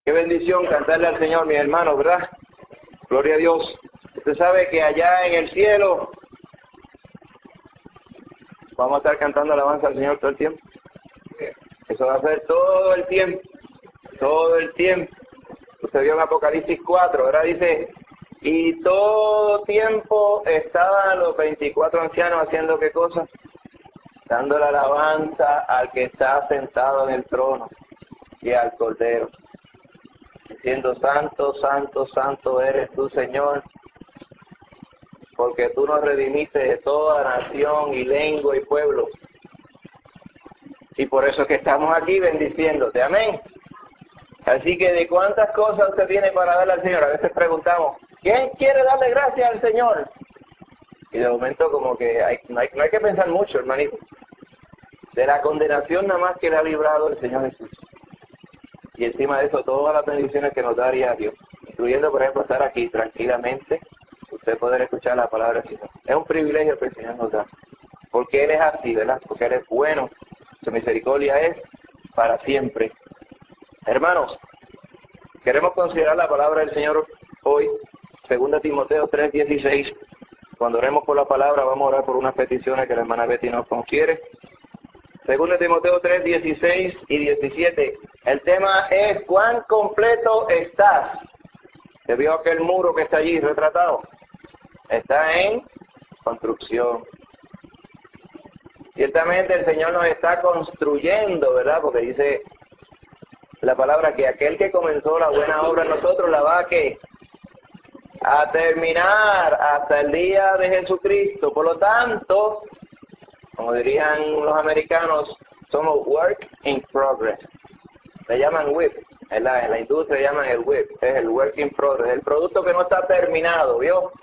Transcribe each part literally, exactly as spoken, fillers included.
Qué bendición cantarle al Señor, mis hermanos, ¿verdad? Gloria a Dios. Usted sabe que allá en el cielo vamos a estar cantando alabanza al Señor todo el tiempo. Eso va a ser todo el tiempo, todo el tiempo. Usted vio en Apocalipsis cuatro, ¿verdad? Dice, y todo tiempo estaban los veinticuatro ancianos haciendo ¿qué cosa? Dando la alabanza al que está sentado en el trono y al Cordero, diciendo, santo, santo, santo eres tú, Señor, porque tú nos redimiste de toda nación y lengua y pueblo. Y por eso es que estamos aquí bendiciéndote, amén. Así que de cuántas cosas usted tiene para darle al Señor. A veces preguntamos, ¿quién quiere darle gracias al Señor? Y de momento como que hay, no, hay, no hay que pensar mucho, hermanito. De la condenación nada más que le ha librado el Señor Jesús. Y encima de eso todas las bendiciones que nos daría a Dios, incluyendo por ejemplo estar aquí tranquilamente, usted poder escuchar la palabra del Señor. Es un privilegio que el Señor nos da. Porque Él es así, ¿verdad? Porque Él es bueno. Su misericordia es para siempre. Hermanos, queremos considerar la palabra del Señor hoy, segunda Timoteo tres dieciséis. Cuando oremos por la palabra, vamos a orar por unas peticiones que la hermana Betty nos confiere. segunda Timoteo tres dieciséis y diecisiete. El tema es, ¿cuán completo estás? ¿Se vio aquel muro que está allí retratado? Está en construcción. Ciertamente el Señor nos está construyendo, ¿verdad? Porque dice la palabra que aquel que comenzó la buena obra en nosotros la va a ¿qué? A terminar hasta el día de Jesucristo. Por lo tanto, como dirían los americanos, somos work in progress. Le llaman W I P, en la, en la industria le llaman el W I P, es el work in progress, el producto que no está terminado, ¿vio?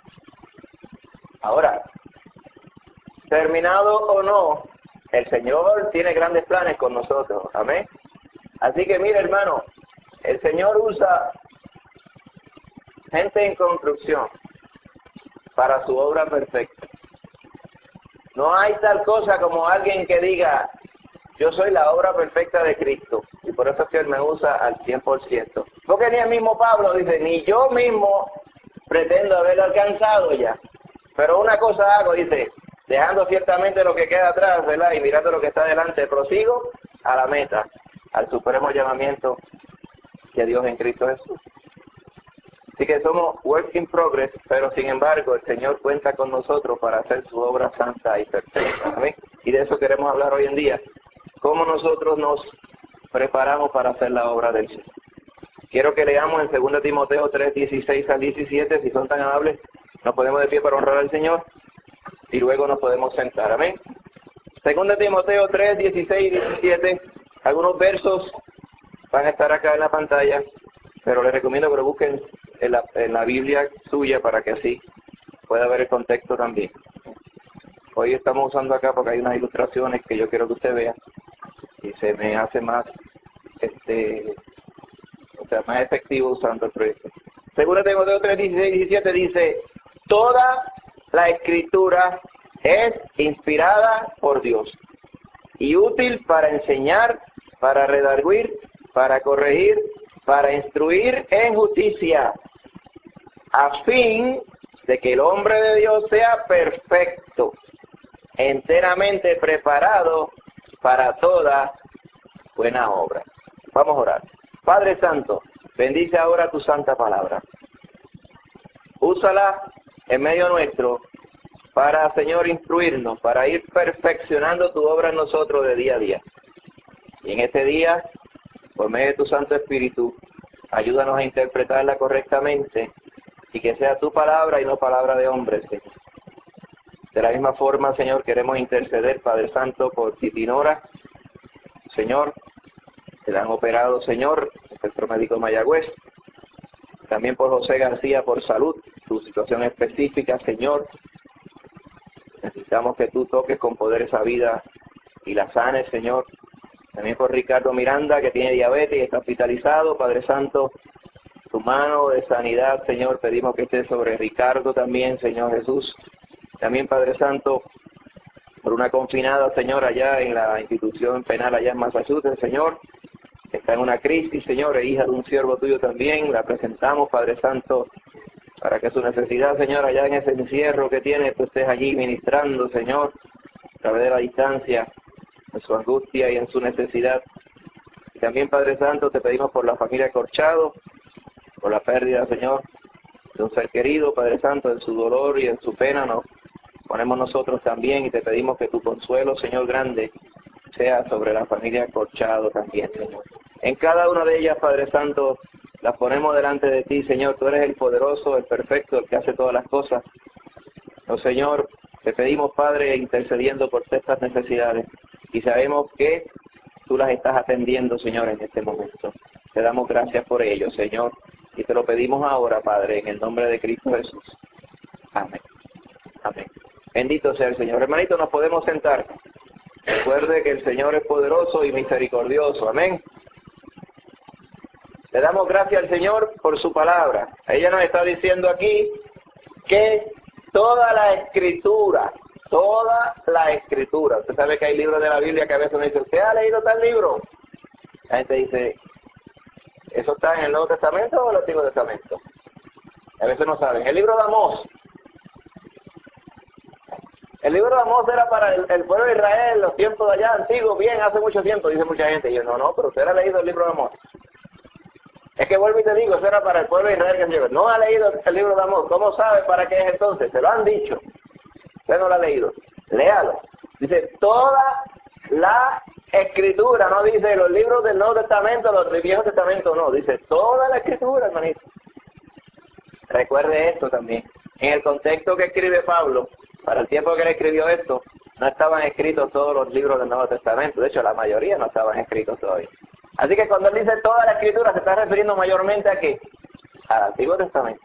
Ahora, terminado o no, el Señor tiene grandes planes con nosotros, amén. Así que mire, hermano, el Señor usa gente en construcción para su obra perfecta. No hay tal cosa como alguien que diga, yo soy la obra perfecta de Cristo, y por eso es que Él me usa al cien por ciento. Porque ni el mismo Pablo dice, ni yo mismo pretendo haberlo alcanzado ya. Pero una cosa hago, dice, dejando ciertamente lo que queda atrás, ¿verdad? Y mirando lo que está delante, prosigo a la meta, al supremo llamamiento de Dios en Cristo Jesús. Así que somos work in progress, pero sin embargo el Señor cuenta con nosotros para hacer su obra santa y perfecta. ¿Amén? Y de eso queremos hablar hoy en día. Cómo nosotros nos preparamos para hacer la obra del Señor. Quiero que leamos en segunda Timoteo tres dieciséis al diecisiete, si son tan amables, nos ponemos de pie para honrar al Señor y luego nos podemos sentar. Amén. segunda Timoteo tres dieciséis y diecisiete, algunos versos van a estar acá en la pantalla, pero les recomiendo que lo busquen en la, en la Biblia suya para que así pueda ver el contexto también. Hoy estamos usando acá porque hay unas ilustraciones que yo quiero que usted vea y se me hace más este o sea más efectivo usando el proyecto. Segunda Timoteo tres dieciséis y diecisiete dice, toda la escritura es inspirada por Dios y útil para enseñar, para redarguir, para corregir, para instruir en justicia, a fin de que el hombre de Dios sea perfecto, enteramente preparado para toda buena obra. Vamos a orar. Padre Santo, bendice ahora tu santa palabra. Úsala en medio nuestro para, Señor, instruirnos, para ir perfeccionando tu obra en nosotros de día a día. Y en este día, por medio de tu Santo Espíritu, ayúdanos a interpretarla correctamente y que sea tu palabra y no palabra de hombres, Señor. De la misma forma, Señor, queremos interceder, Padre Santo, por Titi Nora. Señor, que le han operado, Señor, el centro médico Mayagüez. También por José García, por salud, su situación específica, Señor. Necesitamos que tú toques con poder esa vida y la sanes, Señor. También por Ricardo Miranda, que tiene diabetes y está hospitalizado, Padre Santo. Tu mano de sanidad, Señor, pedimos que esté sobre Ricardo también, Señor Jesús. También, Padre Santo, por una confinada, Señor, allá en la institución penal allá en Massachusetts, Señor. está en una crisis, Señor, e hija de un siervo tuyo también, la presentamos, Padre Santo, para que su necesidad, Señor, allá en ese encierro que tiene, tú estés allí ministrando, Señor, a través de la distancia, en su angustia y en su necesidad. Y también, Padre Santo, te pedimos por la familia Corchado, por la pérdida, Señor, de un ser querido, Padre Santo, en su dolor y en su pena, nos ponemos nosotros también y te pedimos que tu consuelo, Señor grande, sea sobre la familia Corchado también, Señor. En cada una de ellas, Padre Santo, las ponemos delante de ti, Señor. Tú eres el poderoso, el perfecto, el que hace todas las cosas. Oh, Señor, te pedimos, Padre, intercediendo por estas necesidades. Y sabemos que tú las estás atendiendo, Señor, en este momento. Te damos gracias por ello, Señor. Y te lo pedimos ahora, Padre, en el nombre de Cristo Jesús. Amén. Amén. Bendito sea el Señor. Hermanito, nos podemos sentar. Recuerde que el Señor es poderoso y misericordioso. Amén. Le damos gracias al Señor por su palabra. Ella nos está diciendo aquí que toda la escritura, toda la escritura. Usted sabe que hay libros de la Biblia que a veces uno dice, ¿usted ha leído tal libro? La gente dice, ¿eso está en el Nuevo Testamento o el Antiguo Testamento? A veces no saben. El libro de Amós. El libro de Amós era para el, el pueblo de Israel, los tiempos de allá antiguos, bien, hace mucho tiempo, dice mucha gente. Y yo, no, no, pero usted ha leído el libro de Amós. Es que vuelvo y te digo, eso era para el pueblo de Israel que se lleva. No ha leído el libro de Amós. ¿Cómo sabe para qué es entonces? Se lo han dicho. Usted no lo ha leído. Léalo. Dice, toda la escritura, no dice los libros del Nuevo Testamento, los del Viejo Testamento, no. Dice toda la escritura, hermanito. Recuerde esto también. En el contexto que escribe Pablo, para el tiempo que él escribió esto, no estaban escritos todos los libros del Nuevo Testamento. De hecho, la mayoría no estaban escritos todavía. Así que cuando él dice toda la escritura, se está refiriendo mayormente a qué? Al Antiguo Testamento.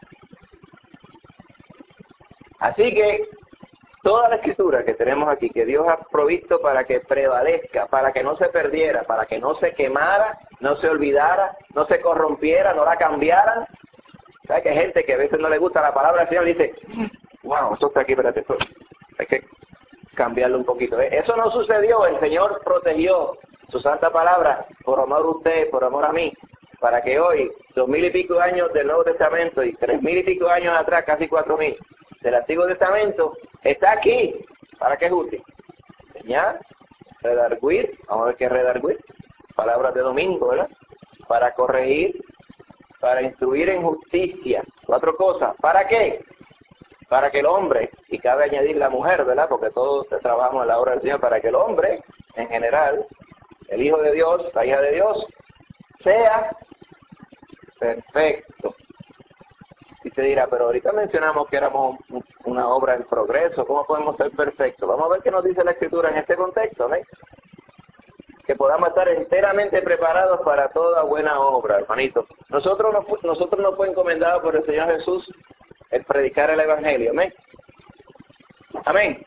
Así que toda la escritura que tenemos aquí, que Dios ha provisto para que prevalezca, para que no se perdiera, para que no se quemara, no se olvidara, no se corrompiera, no la cambiaran. ¿Sabes que hay gente que a veces no le gusta la palabra del Señor y dice, wow, esto está aquí, espérate, esto hay que cambiarlo un poquito? Eso no sucedió, el Señor protegió su santa palabra por amor a usted, por amor a mí, para que hoy, dos mil y pico años del Nuevo Testamento y tres mil y pico años atrás, casi cuatro mil, del Antiguo Testamento, está aquí. ¿Para qué es útil? Enseñar, redarguir, vamos a ver qué es redarguir, palabras de domingo, ¿verdad? Para corregir, para instruir en justicia, cuatro cosas. ¿Para qué? Para que el hombre, y cabe añadir la mujer, ¿verdad? Porque todos trabajamos en la obra del Señor, para que el hombre, en general, el Hijo de Dios, la hija de Dios, sea perfecto. Y te dirá, pero ahorita mencionamos que éramos una obra en progreso, ¿cómo podemos ser perfectos? Vamos a ver qué nos dice la Escritura en este contexto, ¿no? Que podamos estar enteramente preparados para toda buena obra, hermanito. Nosotros nos, nosotros nos fue encomendado por el Señor Jesús el predicar el Evangelio, ¿amén? Amén.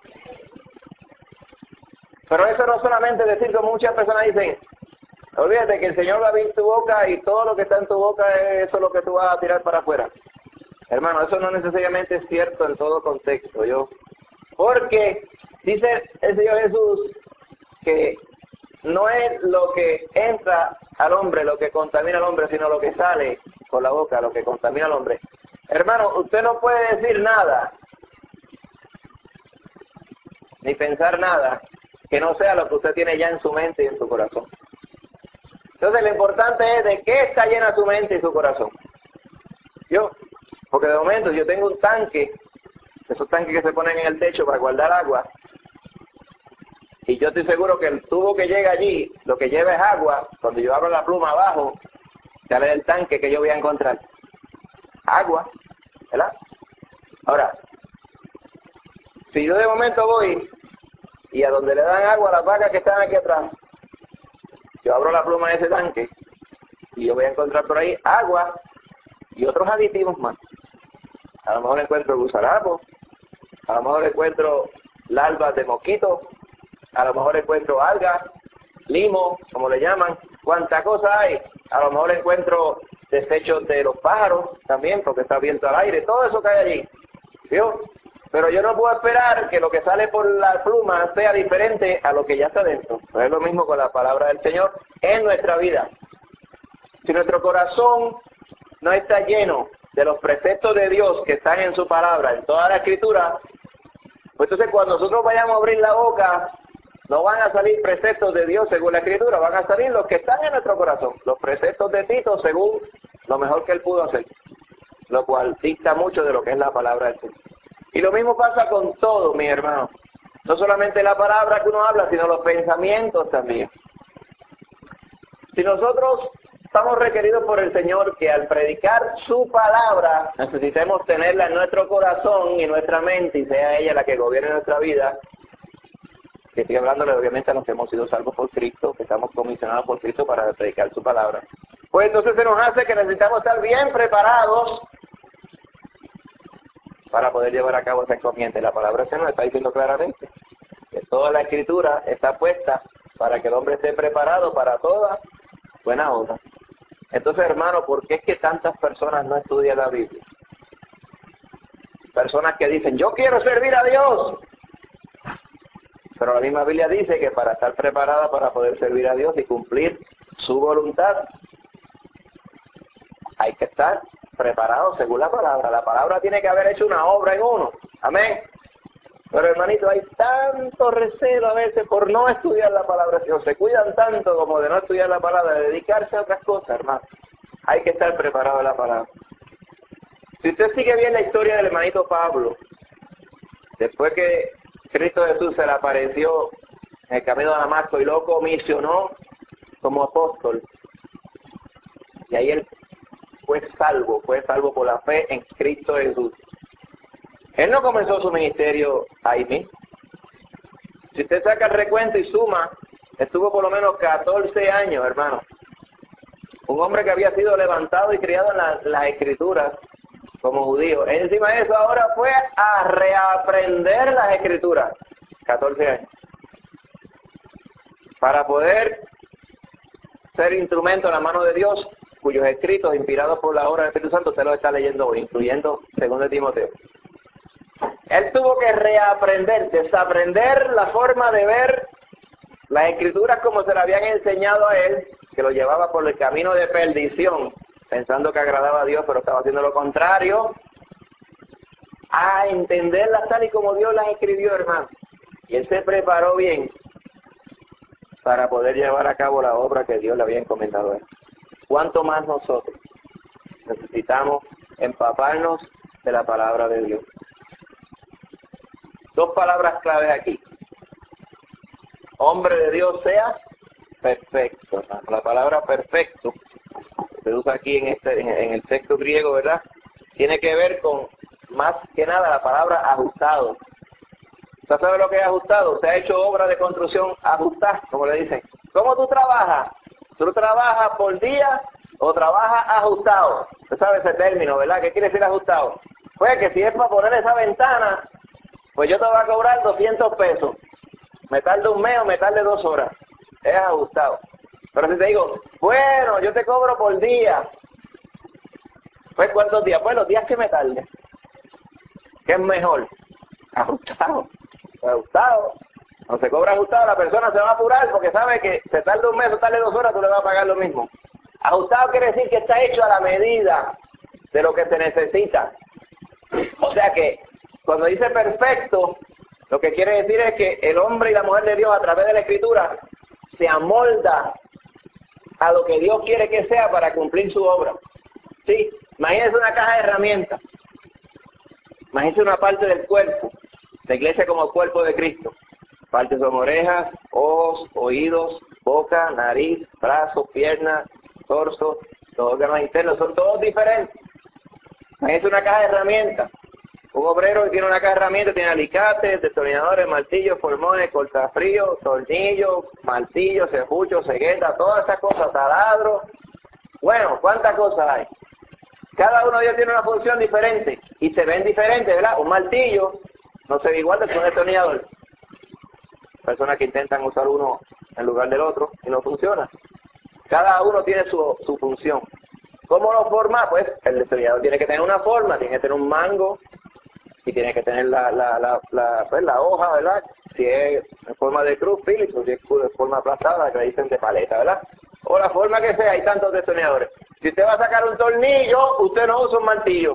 Pero eso no solamente decir, como muchas personas dicen, olvídate que el Señor va a abrir tu boca y todo lo que está en tu boca es eso lo que tú vas a tirar para afuera. Hermano, eso no necesariamente es cierto en todo contexto, yo. Porque dice el Señor Jesús que no es lo que entra al hombre lo que contamina al hombre, sino lo que sale por la boca, lo que contamina al hombre. Hermano, usted no puede decir nada, ni pensar nada, que no sea lo que usted tiene ya en su mente y en su corazón. Entonces lo importante es de qué está llena su mente y su corazón. Yo, porque de momento yo tengo un tanque, esos tanques que se ponen en el techo para guardar agua, y yo estoy seguro que el tubo que llega allí, lo que lleva es agua. Cuando yo abro la pluma abajo, sale del tanque que yo voy a encontrar agua, ¿verdad? Ahora, si yo de momento voy y a donde le dan agua a las vacas que están aquí atrás, yo abro la pluma de ese tanque y yo voy a encontrar por ahí agua y otros aditivos más. A lo mejor encuentro gusarapo, a lo mejor encuentro larvas de mosquitos, a lo mejor encuentro algas, limo, como le llaman, cuánta cosa hay. A lo mejor encuentro desechos de los pájaros también, porque está abierto al aire, todo eso que hay allí. ¿Vio? Pero yo no puedo esperar que lo que sale por la pluma sea diferente a lo que ya está dentro. Pues es lo mismo con la palabra del Señor en nuestra vida. Si nuestro corazón no está lleno de los preceptos de Dios que están en su palabra, en toda la Escritura, pues entonces cuando nosotros vayamos a abrir la boca, no van a salir preceptos de Dios según la Escritura, van a salir los que están en nuestro corazón, los preceptos de Tito según lo mejor que él pudo hacer, lo cual dicta mucho de lo que es la palabra del Señor. Y lo mismo pasa con todo, mi hermano. No solamente la palabra que uno habla, sino los pensamientos también. Si nosotros estamos requeridos por el Señor que al predicar su palabra necesitemos tenerla en nuestro corazón y nuestra mente y sea ella la que gobierne nuestra vida, que estoy hablándole obviamente a los que hemos sido salvos por Cristo, que estamos comisionados por Cristo para predicar su palabra, pues entonces se nos hace que necesitamos estar bien preparados para poder llevar a cabo esa encomienda. La palabra se nos está diciendo claramente que toda la Escritura está puesta para que el hombre esté preparado para toda buena obra. Entonces, hermano, ¿por qué es que tantas personas no estudian la Biblia? Personas que dicen, yo quiero servir a Dios. Pero la misma Biblia dice que para estar preparada para poder servir a Dios y cumplir su voluntad, hay que estar preparado según la palabra. La palabra tiene que haber hecho una obra en uno. Amén. Pero hermanito, hay tanto recelo a veces por no estudiar la palabra del Señor. Se cuidan tanto como de no estudiar la palabra, de dedicarse a otras cosas, hermano. Hay que estar preparado de la palabra. Si usted sigue bien la historia del hermanito Pablo, después que Cristo Jesús se le apareció en el camino de Damasco y lo comisionó como apóstol, y ahí él fue salvo, fue salvo por la fe en Cristo Jesús. Él no comenzó su ministerio ahí mismo. Si usted saca el recuento y suma, estuvo por lo menos catorce años, hermano. Un hombre que había sido levantado y criado en la, las Escrituras como judío. Encima de eso ahora fue a reaprender las Escrituras. catorce años. Para poder ser instrumento en la mano de Dios, cuyos escritos, inspirados por la obra del Espíritu Santo, usted los está leyendo hoy, incluyendo segundo de Timoteo. Él tuvo que reaprender, desaprender la forma de ver las Escrituras como se le habían enseñado a él, que lo llevaba por el camino de perdición, pensando que agradaba a Dios, pero estaba haciendo lo contrario, a entenderlas tal y como Dios las escribió, hermano. Y él se preparó bien para poder llevar a cabo la obra que Dios le había encomendado a él. ¿Cuánto más nosotros necesitamos empaparnos de la palabra de Dios? Dos palabras claves aquí. Hombre de Dios sea perfecto, hermano. La palabra perfecto se usa aquí en este en, en el texto griego, ¿verdad? Tiene que ver con, más que nada, la palabra ajustado. ¿Usted sabe lo que es ajustado? Usted ha hecho obra de construcción ajustada, como le dicen. ¿Cómo tú trabajas? ¿Tú trabajas por día o trabajas ajustado? Usted sabe ese término, ¿verdad? ¿Qué quiere decir ajustado? Pues que si es para poner esa ventana, pues yo te voy a cobrar doscientos pesos. Me tardo un mes o me tarde dos horas. Es ajustado. Pero si te digo, bueno, yo te cobro por día. Pues ¿cuántos días? Pues los días que me tarde. ¿Qué es mejor? Ajustado. Ajustado. No se cobra ajustado, la persona se va a apurar porque sabe que se tarda un mes o tarde dos horas, tú le vas a pagar lo mismo. Ajustado quiere decir que está hecho a la medida de lo que se necesita. O sea que cuando dice perfecto, lo que quiere decir es que el hombre y la mujer de Dios a través de la Escritura se amolda a lo que Dios quiere que sea para cumplir su obra. Sí, imagínense una caja de herramientas. Imagínense una parte del cuerpo, la iglesia como cuerpo de Cristo. Partes son orejas, ojos, oídos, boca, nariz, brazos, piernas, torso, los órganos internos, son todos diferentes. Imagínense una caja de herramientas. Un obrero que tiene una caja de herramientas tiene alicates, destornilladores, martillos, formones, cortafríos, tornillos, martillos, serruchos, ceguetas, todas esas cosas, taladros. Bueno, ¿cuántas cosas hay? Cada uno de ellos tiene una función diferente y se ven diferentes, ¿verdad? Un martillo no se ve igual que un destornillador. Personas que intentan usar uno en lugar del otro y no funciona. Cada uno tiene su, su función. ¿Cómo lo forma? Pues el destornillador tiene que tener una forma, tiene que tener un mango, y tiene que tener la, la, la, la, pues, la hoja, ¿verdad? Si es en forma de cruz, Phillips, o si es en forma aplastada, que le dicen de paleta, ¿verdad? O la forma que sea, hay tantos destornilladores. Si usted va a sacar un tornillo, usted no usa un martillo.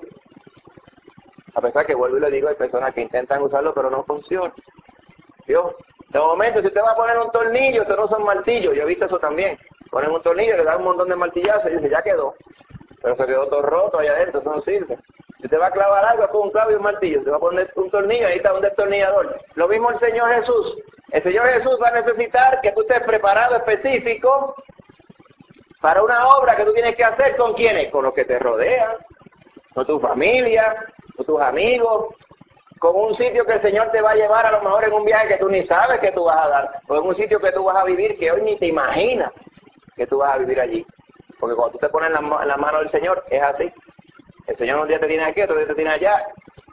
A pesar que, vuelvo y le digo, hay personas que intentan usarlo, pero no funciona. ¿Vio? De momento, si usted va a poner un tornillo, usted no usa un martillo. Yo he visto eso también. Ponen un tornillo, le dan un montón de martillazos y dice, ya quedó. Pero se quedó todo roto allá adentro, eso no sirve. Si usted va a clavar algo, con un clavo y un martillo. Si va a poner un tornillo, ahí está un destornillador. Lo mismo el Señor Jesús. El Señor Jesús va a necesitar que tú estés preparado específico para una obra que tú tienes que hacer. ¿Con quiénes? Con los que te rodean, con tu familia, con tus amigos, con un sitio que el Señor te va a llevar a lo mejor en un viaje que tú ni sabes que tú vas a dar, o en un sitio que tú vas a vivir que hoy ni te imaginas que tú vas a vivir allí. Porque cuando tú te pones en la, en la mano del Señor, es así. El Señor un día te tiene aquí, otro día te tiene allá,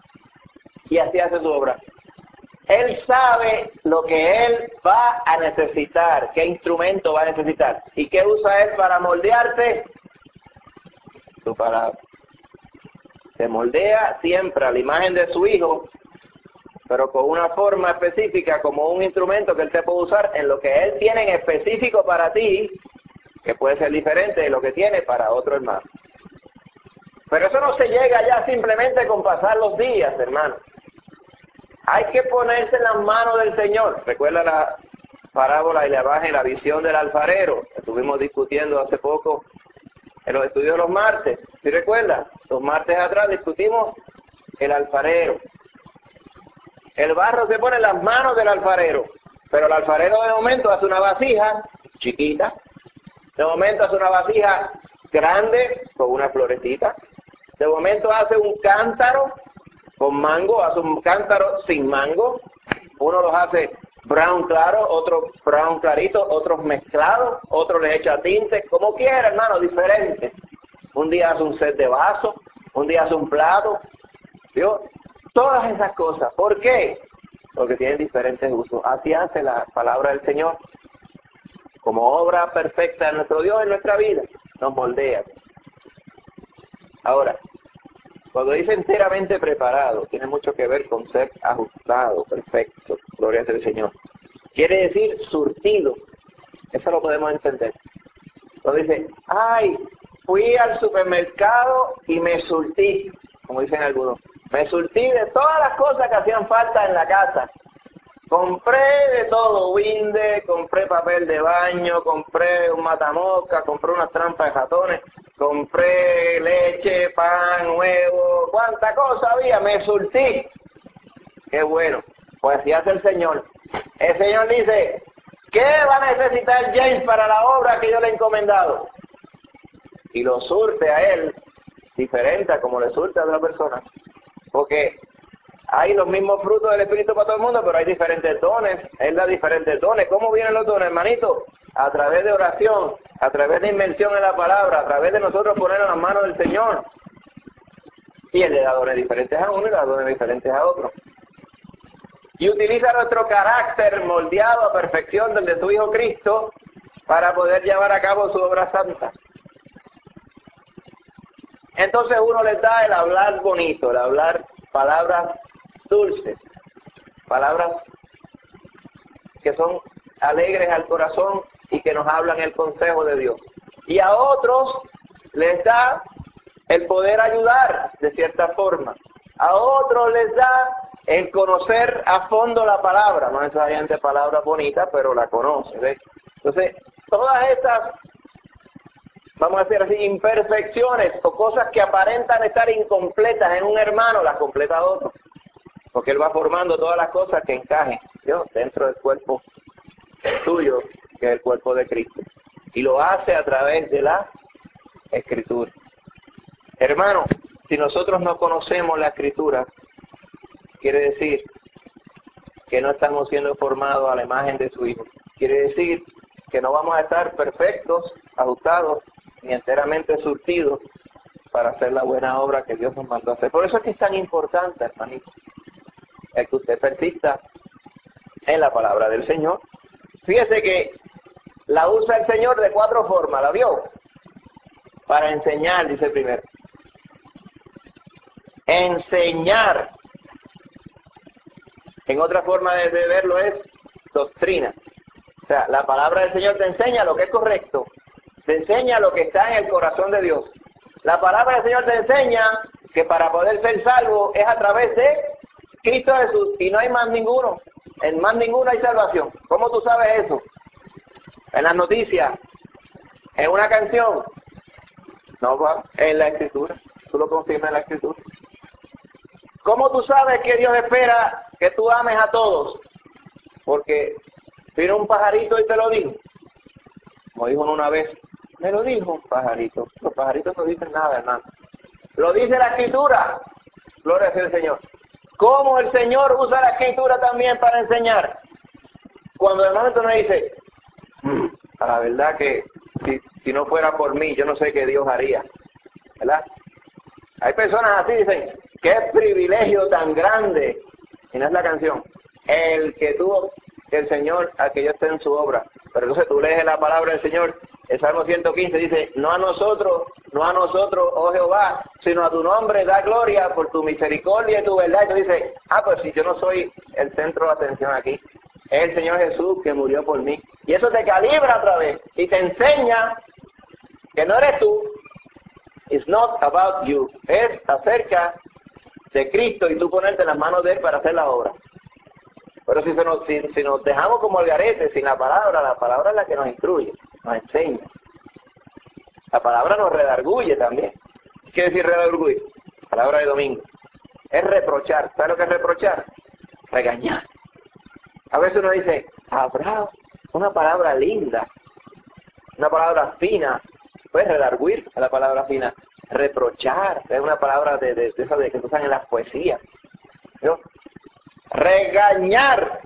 y así hace su obra. Él sabe lo que Él va a necesitar, qué instrumento va a necesitar, y qué usa Él para moldearte. Tu palabra. Se moldea siempre a la imagen de su Hijo, pero con una forma específica, como un instrumento que Él te puede usar en lo que Él tiene en específico para ti, que puede ser diferente de lo que tiene para otro hermano. Pero eso no se llega ya simplemente con pasar los días, hermano. Hay que ponerse en las manos del Señor. Recuerda la parábola y la imagen, la visión del alfarero, que estuvimos discutiendo hace poco en los estudios de los martes. ¿Sí recuerda? Los martes atrás discutimos el alfarero. El barro se pone en las manos del alfarero, pero el alfarero de momento hace una vasija chiquita, de momento hace una vasija grande con una florecita, de momento hace un cántaro con mango, hace un cántaro sin mango, uno los hace brown claro, otros brown clarito, otros mezclados, otros les echa tinte, como quiera, hermano, diferente. Un día hace un set de vasos, un día hace un plato, ¿vio? Todas esas cosas. ¿Por qué? Porque tienen diferentes usos. Así hace la palabra del Señor. Como obra perfecta de nuestro Dios en nuestra vida, nos moldea. Ahora, cuando dice enteramente preparado, tiene mucho que ver con ser ajustado, perfecto, gloria al Señor. Quiere decir surtido, eso lo podemos entender. Cuando dice, ay, fui al supermercado y me surtí, como dicen algunos, me surtí de todas las cosas que hacían falta en la casa. Compré de todo, winde, compré papel de baño, compré un matamosca, compré unas trampas de ratones, compré leche, pan, huevo, cuánta cosa había, me surtí. Qué bueno, pues así hace el Señor. El Señor dice, ¿qué va a necesitar James para la obra que yo le he encomendado? Y lo surte a él, diferente a como le surte a otra persona. Porque hay los mismos frutos del Espíritu para todo el mundo, pero hay diferentes dones. Él da diferentes dones. ¿Cómo vienen los dones, hermanito? A través de oración, a través de inmersión en la palabra, a través de nosotros poner en las manos del Señor. Y Él le da dones diferentes a uno y le da dones diferentes a otro. Y utiliza nuestro carácter moldeado a perfección del de su Hijo Cristo para poder llevar a cabo su obra santa. Entonces uno les da el hablar bonito, el hablar palabras dulces, palabras que son alegres al corazón y que nos hablan el consejo de Dios. Y a otros les da el poder ayudar de cierta forma. A otros les da el conocer a fondo la palabra, no necesariamente palabra bonita, pero la conoce, ¿ves? Entonces, todas estas, vamos a decir así, imperfecciones o cosas que aparentan estar incompletas en un hermano, las completa otro. Porque Él va formando todas las cosas que encajen, ¿no?, dentro del cuerpo tuyo, que es el cuerpo de Cristo. Y lo hace a través de la Escritura. Hermano, si nosotros no conocemos la Escritura, quiere decir que no estamos siendo formados a la imagen de su Hijo. Quiere decir que no vamos a estar perfectos, ajustados, ni enteramente surtidos para hacer la buena obra que Dios nos mandó a hacer. Por eso es que es tan importante, hermanito, el que usted persista en la palabra del Señor. Fíjese que la usa el Señor de cuatro formas, ¿la vio? Para enseñar, dice primero. Enseñar. En otra forma de, de verlo es doctrina. O sea, la palabra del Señor te enseña lo que es correcto, te enseña lo que está en el corazón de Dios. La palabra del Señor te enseña que para poder ser salvo es a través de Cristo Jesús y no hay más ninguno. En más ninguno hay salvación. ¿Cómo tú sabes eso? En las noticias, en una canción, no va, en la Escritura. Tú lo confirmas en la Escritura. ¿Cómo tú sabes que Dios espera que tú ames a todos? Porque vino un pajarito y te lo dijo. Como dijo una vez, me lo dijo un pajarito. Los pajaritos no dicen nada, hermano. Lo dice la Escritura. Gloria sea el Señor. ¿Cómo el Señor usa la Escritura también para enseñar? Cuando de momento nos dice, mm, a la verdad que si, si no fuera por mí, yo no sé qué Dios haría. ¿Verdad? Hay personas así, dicen, qué privilegio tan grande. Y no es la canción. El que tuvo el Señor a que yo esté en su obra. Pero entonces tú lees la palabra del Señor, el Salmo ciento quince dice, no a nosotros, no a nosotros, oh Jehová, sino a tu nombre da gloria por tu misericordia y tu verdad. Y tú dices, ah, pues si yo no soy el centro de atención aquí, es el Señor Jesús que murió por mí. Y eso te calibra otra vez y te enseña que no eres tú, it's not about you, es acerca de Cristo y tú ponerte en las manos de Él para hacer la obra. Pero si, se nos, si, si nos dejamos como el garete sin la palabra, la palabra es la que nos instruye, nos enseña. La palabra nos redarguye también. ¿Qué quiere decir redarguye? Palabra de domingo. Es reprochar. ¿Sabes lo que es reprochar? Regañar. A veces uno dice, habrá una palabra linda, una palabra fina. Puedes redarguir a la palabra fina. Reprochar es una palabra de, de, de esas de que se usan en las poesías. ¿No? Regañar.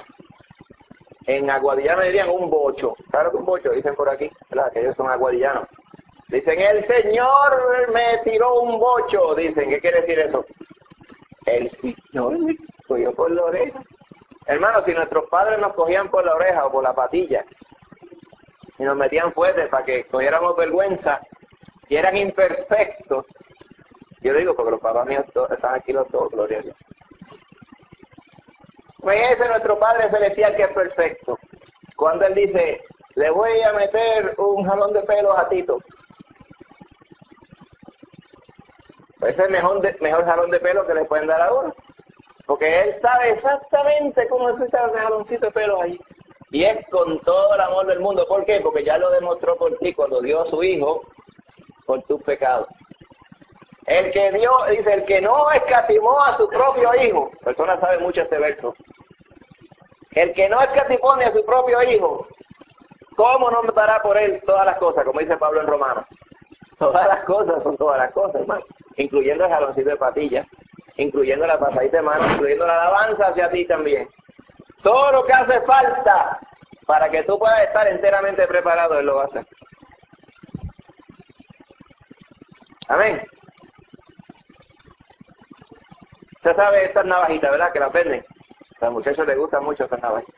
En aguadillano dirían un bocho. ¿Sabes lo que es un bocho? Dicen por aquí, ¿verdad? Que ellos son aguadillanos. Dicen, el Señor me tiró un bocho. Dicen, ¿qué quiere decir eso? El Señor me cogió por la oreja. Hermano, si nuestros padres nos cogían por la oreja o por la patilla y nos metían fuerte para que cogiéramos vergüenza y eran imperfectos, yo digo porque los papás míos están aquí los dos, gloria a Dios. Pues ese nuestro Padre Celestial que es perfecto. Cuando Él dice, le voy a meter un jalón de pelos a Tito. Pues ese es el mejor, de, mejor jalón de pelo que le pueden dar a uno. Porque Él sabe exactamente cómo es ese jaloncito de pelos ahí. Y es con todo el amor del mundo. ¿Por qué? Porque ya lo demostró por ti cuando dio a su Hijo por tus pecados. El que dio, dice, el que no escatimó a su propio Hijo. Personas saben mucho este verso. El que no escatimó ni a su propio Hijo, ¿cómo no me dará por Él todas las cosas? Como dice Pablo en Romanos. Todas las cosas son todas las cosas, hermano. Incluyendo el jaloncito de patilla, incluyendo la pasadita de mano, incluyendo la alabanza hacia ti también. Todo lo que hace falta para que tú puedas estar enteramente preparado, Él lo va a hacer. Amén. Usted sabe estas navajitas, ¿verdad? Que las venden. A los muchachos les gustan mucho estas navajitas.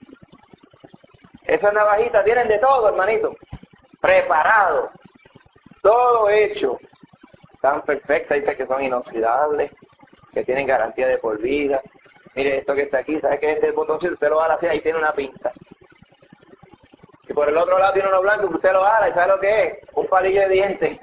Esas navajitas tienen de todo, hermanito. Preparado. Todo hecho. Están perfectas, dice que son inoxidables, que tienen garantía de por vida. Mire esto que está aquí, ¿sabe qué es este botoncito? Usted lo ala así, ahí tiene una pinta. Y por el otro lado tiene uno blanco, que usted lo ala y ¿sabe lo que es? Un palillo de dientes.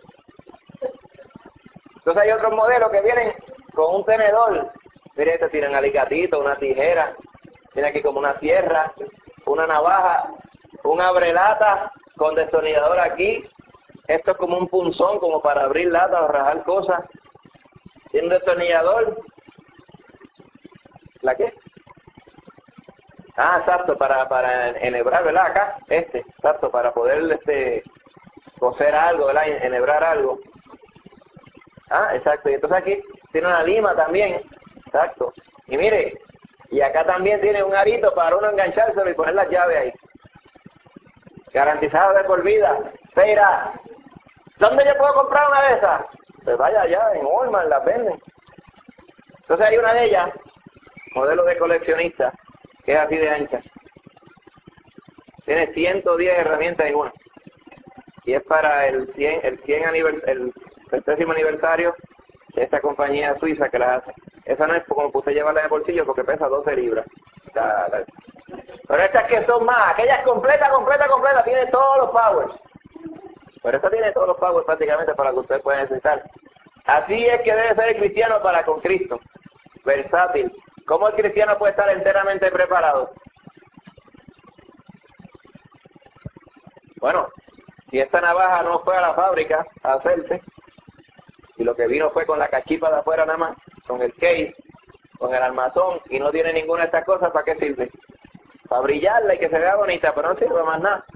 Entonces hay otros modelos que vienen con un tenedor. Mire, este tiene un alicatito, una tijera, tiene aquí como una sierra, una navaja, un abrelata con destornillador aquí. Esto es como un punzón, como para abrir latas o rajar cosas. Tiene un destornillador. ¿La qué? Ah, exacto, para, para enhebrar, ¿verdad? Acá, este, exacto, para poder este, coser algo, ¿verdad? Enhebrar algo. Ah, exacto, y entonces aquí tiene una lima también, exacto. Y mire, y acá también tiene un arito para uno enganchárselo y poner las llaves ahí. Garantizado de por vida. Usted dirá, ¿dónde yo puedo comprar una de esas? Pues vaya allá, en Walmart las venden. Entonces hay una de ellas, modelo de coleccionista, que es así de ancha. Tiene ciento diez herramientas en una. Y es para el cien, el cien anivers, el centésimo aniversario de esta compañía suiza que las hace. Esa no es como que usted llevarla en el bolsillo porque pesa doce libras. La, la, pero estas que son más, aquellas completa, completa, completa, tiene todos los powers. Pero esta tiene todos los powers prácticamente para que usted pueda necesitar. Así es que debe ser el cristiano para con Cristo. Versátil. ¿Cómo el cristiano puede estar enteramente preparado? Bueno, si esta navaja no fue a la fábrica a hacerse, y lo que vino fue con la cachipa de afuera nada más, con el case, con el armazón, y no tiene ninguna de estas cosas, ¿para qué sirve? Para brillarla y que se vea bonita, pero no sirve más nada.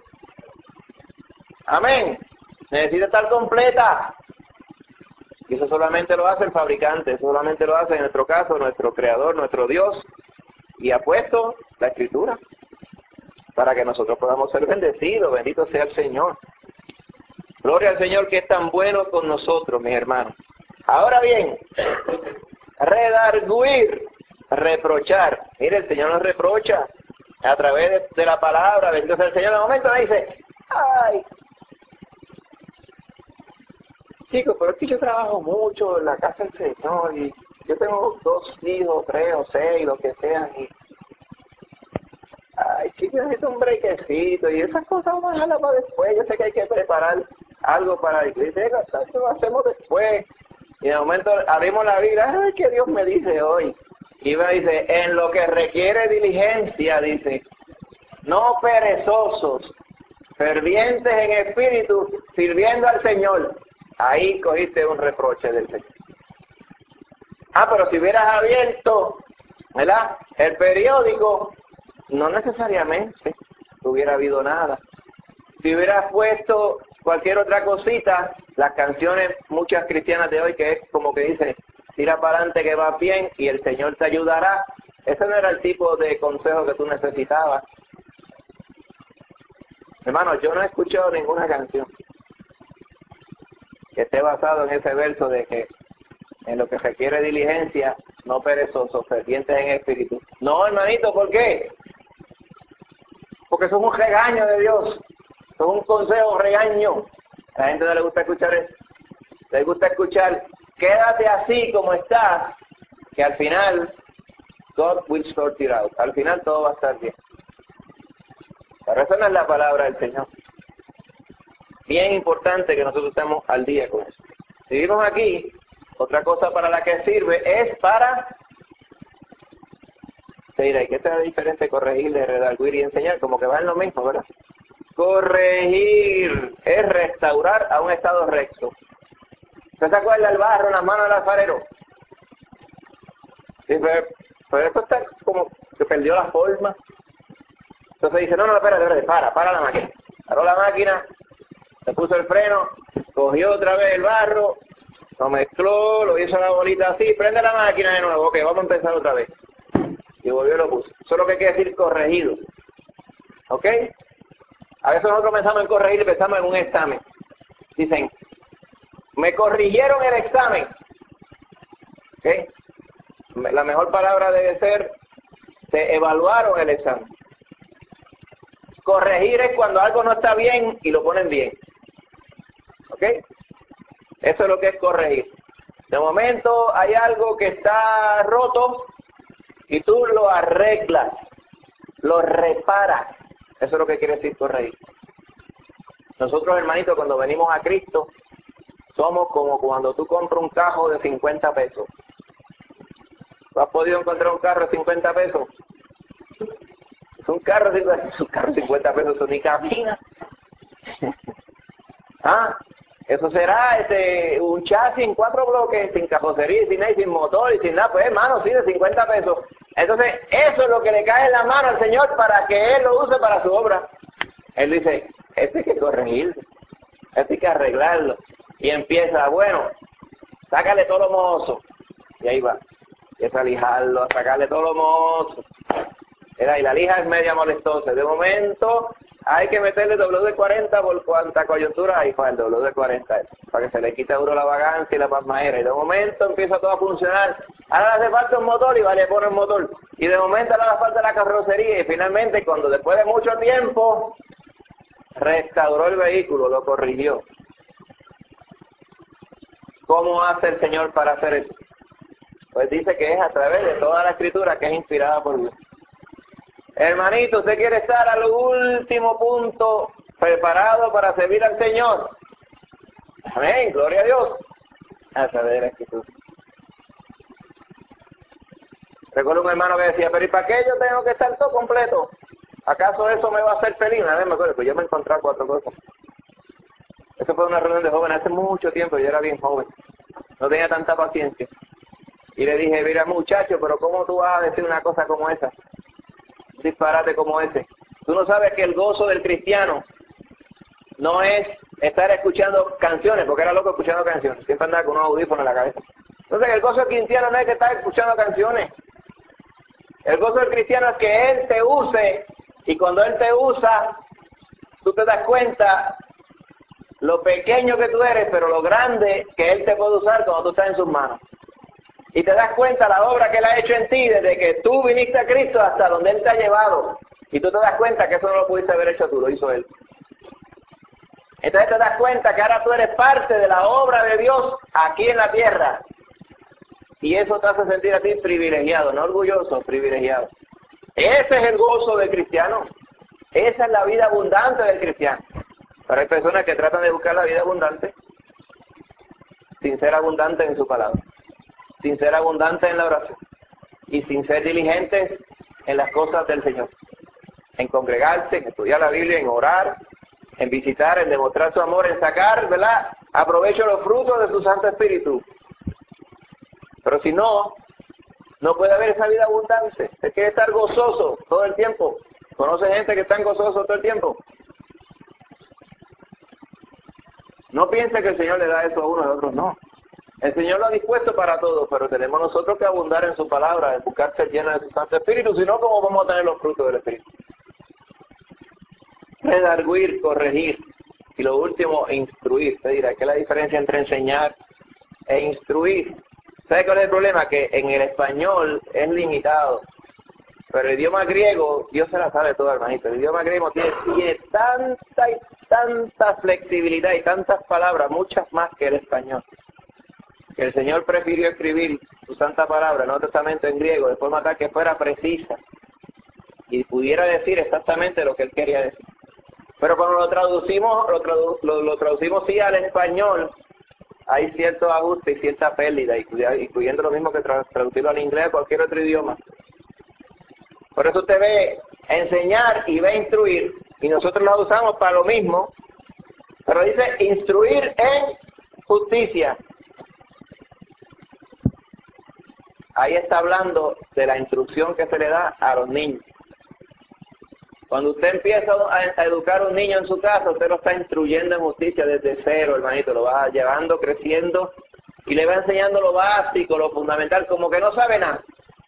Amén. Necesita estar completa. Y eso solamente lo hace el fabricante, solamente lo hace en nuestro caso, nuestro creador, nuestro Dios, y ha puesto la escritura para que nosotros podamos ser bendecidos. Bendito sea el Señor. Gloria al Señor que es tan bueno con nosotros, mis hermanos. Ahora bien, redarguir, reprochar. Mire, el Señor nos reprocha a través de, de la palabra. Bendito sea el Señor. En el momento le dice, ay, chicos, pero es que yo trabajo mucho en la casa del Señor y yo tengo dos hijos, tres o seis, lo que sean, y ay, chicos, necesito un brequecito y esas cosas vamos a dejarlas para después. Yo sé que hay que preparar algo para la iglesia, eso lo hacemos después. Y de momento abrimos la Biblia, ay, ¿qué Dios me dice hoy? Y me dice, en lo que requiere diligencia, dice, no perezosos, fervientes en espíritu, sirviendo al Señor. Ahí cogiste un reproche del Señor. Ah, pero si hubieras abierto, ¿verdad?, el periódico, no necesariamente hubiera habido nada. Si hubieras puesto cualquier otra cosita, las canciones, muchas cristianas de hoy, que es como que dice, tira para adelante que va bien y el Señor te ayudará. Ese no era el tipo de consejo que tú necesitabas. Hermano, yo no he escuchado ninguna canción que esté basado en ese verso de que en lo que requiere diligencia, no perezosos, fervientes en espíritu. No, hermanito, ¿por qué? Porque eso es un regaño de Dios. Eso es un consejo, regaño. A la gente no le gusta escuchar eso. Le gusta escuchar, quédate así como estás, que al final, God will sort it out. Al final todo va a estar bien. Pero esa no es la palabra del Señor. Bien importante que nosotros estemos al día con eso. Seguimos aquí. Otra cosa para la que sirve es para... Se dirá, ¿y qué es diferente corregir, redarguir y enseñar? Como que va en lo mismo, ¿verdad? Corregir es restaurar a un estado recto. ¿Usted se acuerda del barro en las manos del alfarero? Sí, pero, pero esto está como que perdió la forma. Entonces dice, no, no, espérate, espérate, para, para la máquina. Paró la máquina, se puso el freno, cogió otra vez el barro, lo mezcló, lo hizo la bolita así, prende la máquina de nuevo, ok, vamos a empezar otra vez. Y volvió y lo puso. Eso es lo que quiere decir corregido. ¿Ok? A veces nosotros pensamos en corregir y pensamos en un examen. Dicen, me corrigieron el examen. ¿Ok? La mejor palabra debe ser, se evaluaron el examen. Corregir es cuando algo no está bien y lo ponen bien. ¿Ok? Eso es lo que es corregir. De momento hay algo que está roto y tú lo arreglas, lo reparas. Eso es lo que quiere decir corregir. Nosotros, hermanitos, cuando venimos a Cristo, somos como cuando tú compras un carro de cincuenta pesos. ¿Tú has podido encontrar un carro de cincuenta pesos? Es un carro de cincuenta, un carro de cincuenta pesos, eso ni camina. ¿Ah? Eso será este un chasis en cuatro bloques, sin carrocería, sin nada, sin motor y sin nada. Pues hermano, sí, de cincuenta pesos. Entonces, eso es lo que le cae en la mano al Señor para que Él lo use para su obra. Él dice, esto hay que corregirlo, esto hay que arreglarlo. Y empieza, bueno, sácale todo lo mozo. Y ahí va. Empieza a lijarlo, a sacarle todo lo mozo. Era, y la lija es media molestosa. De momento, hay que meterle W D cuarenta por cuanta coyuntura hay para el W D cuarenta, para que se le quite duro la vagancia y la pasmadera. Y de momento empieza todo a funcionar. Ahora le hace falta un motor y vale, pone el motor. Y de momento le hace falta la carrocería. Y finalmente, cuando después de mucho tiempo, restauró el vehículo, lo corrigió. ¿Cómo hace el Señor para hacer eso? Pues dice que es a través de toda la escritura que es inspirada por Dios. Hermanito, ¿usted quiere estar al último punto preparado para servir al Señor? Amén, gloria a Dios. A través de la escritura. Recuerdo un hermano que decía, pero ¿y para qué yo tengo que estar todo completo? ¿Acaso eso me va a hacer feliz? Una vez me acuerdo, pues yo me encontré cuatro cosas. Eso fue una reunión de jóvenes hace mucho tiempo, yo era bien joven. No tenía tanta paciencia. Y le dije, mira muchacho, pero ¿cómo tú vas a decir una cosa como esa? Un disparate como ese. Tú no sabes que el gozo del cristiano no es estar escuchando canciones, porque era loco escuchando canciones. Siempre andaba con unos audífonos en la cabeza. Entonces el gozo del cristiano no es que estar escuchando canciones. El gozo del cristiano es que Él te use, y cuando Él te usa, tú te das cuenta lo pequeño que tú eres, pero lo grande que Él te puede usar cuando tú estás en sus manos. Y te das cuenta la obra que Él ha hecho en ti desde que tú viniste a Cristo hasta donde Él te ha llevado. Y tú te das cuenta que eso no lo pudiste haber hecho tú, lo hizo Él. Entonces te das cuenta que ahora tú eres parte de la obra de Dios aquí en la tierra. Y eso te hace sentir a ti privilegiado, no orgulloso, privilegiado. Ese es el gozo del cristiano. Esa es la vida abundante del cristiano. Pero hay personas que tratan de buscar la vida abundante sin ser abundantes en su palabra, sin ser abundantes en la oración y sin ser diligentes en las cosas del Señor. En congregarse, en estudiar la Biblia, en orar, en visitar, en demostrar su amor, en sacar, ¿verdad?, aprovecho los frutos de su Santo Espíritu. Pero si no, no puede haber esa vida abundante. Es que estar gozoso todo el tiempo. ¿Conoce gente que está gozoso todo el tiempo? No piense que el Señor le da eso a uno y a otros no. El Señor lo ha dispuesto para todos, pero tenemos nosotros que abundar en su palabra, en buscar ser llenos de su Santo Espíritu, si no, ¿cómo vamos a tener los frutos del Espíritu? Redarguir, corregir, y lo último, instruir. Te dirá, ¿qué es la diferencia entre enseñar e instruir? ¿Sabe cuál es el problema? Que en el español es limitado, pero el idioma griego, Dios se la sabe todo, hermanito. El idioma griego tiene, tiene tanta y tanta flexibilidad y tantas palabras, muchas más que el español. Que el Señor prefirió escribir su santa palabra, el Nuevo Testamento en griego, de forma tal que fuera precisa y pudiera decir exactamente lo que Él quería decir. Pero cuando lo traducimos, lo, tradu lo, lo traducimos sí al español, hay cierto ajuste y cierta pérdida, incluyendo lo mismo que tra traducirlo al inglés o cualquier otro idioma. Por eso usted ve enseñar y ve instruir, y nosotros lo usamos para lo mismo, pero dice instruir en justicia. Ahí está hablando de la instrucción que se le da a los niños. Cuando usted empieza a educar a un niño en su casa, usted lo está instruyendo en justicia desde cero, hermanito. Lo va llevando, creciendo, y le va enseñando lo básico, lo fundamental, como que no sabe nada.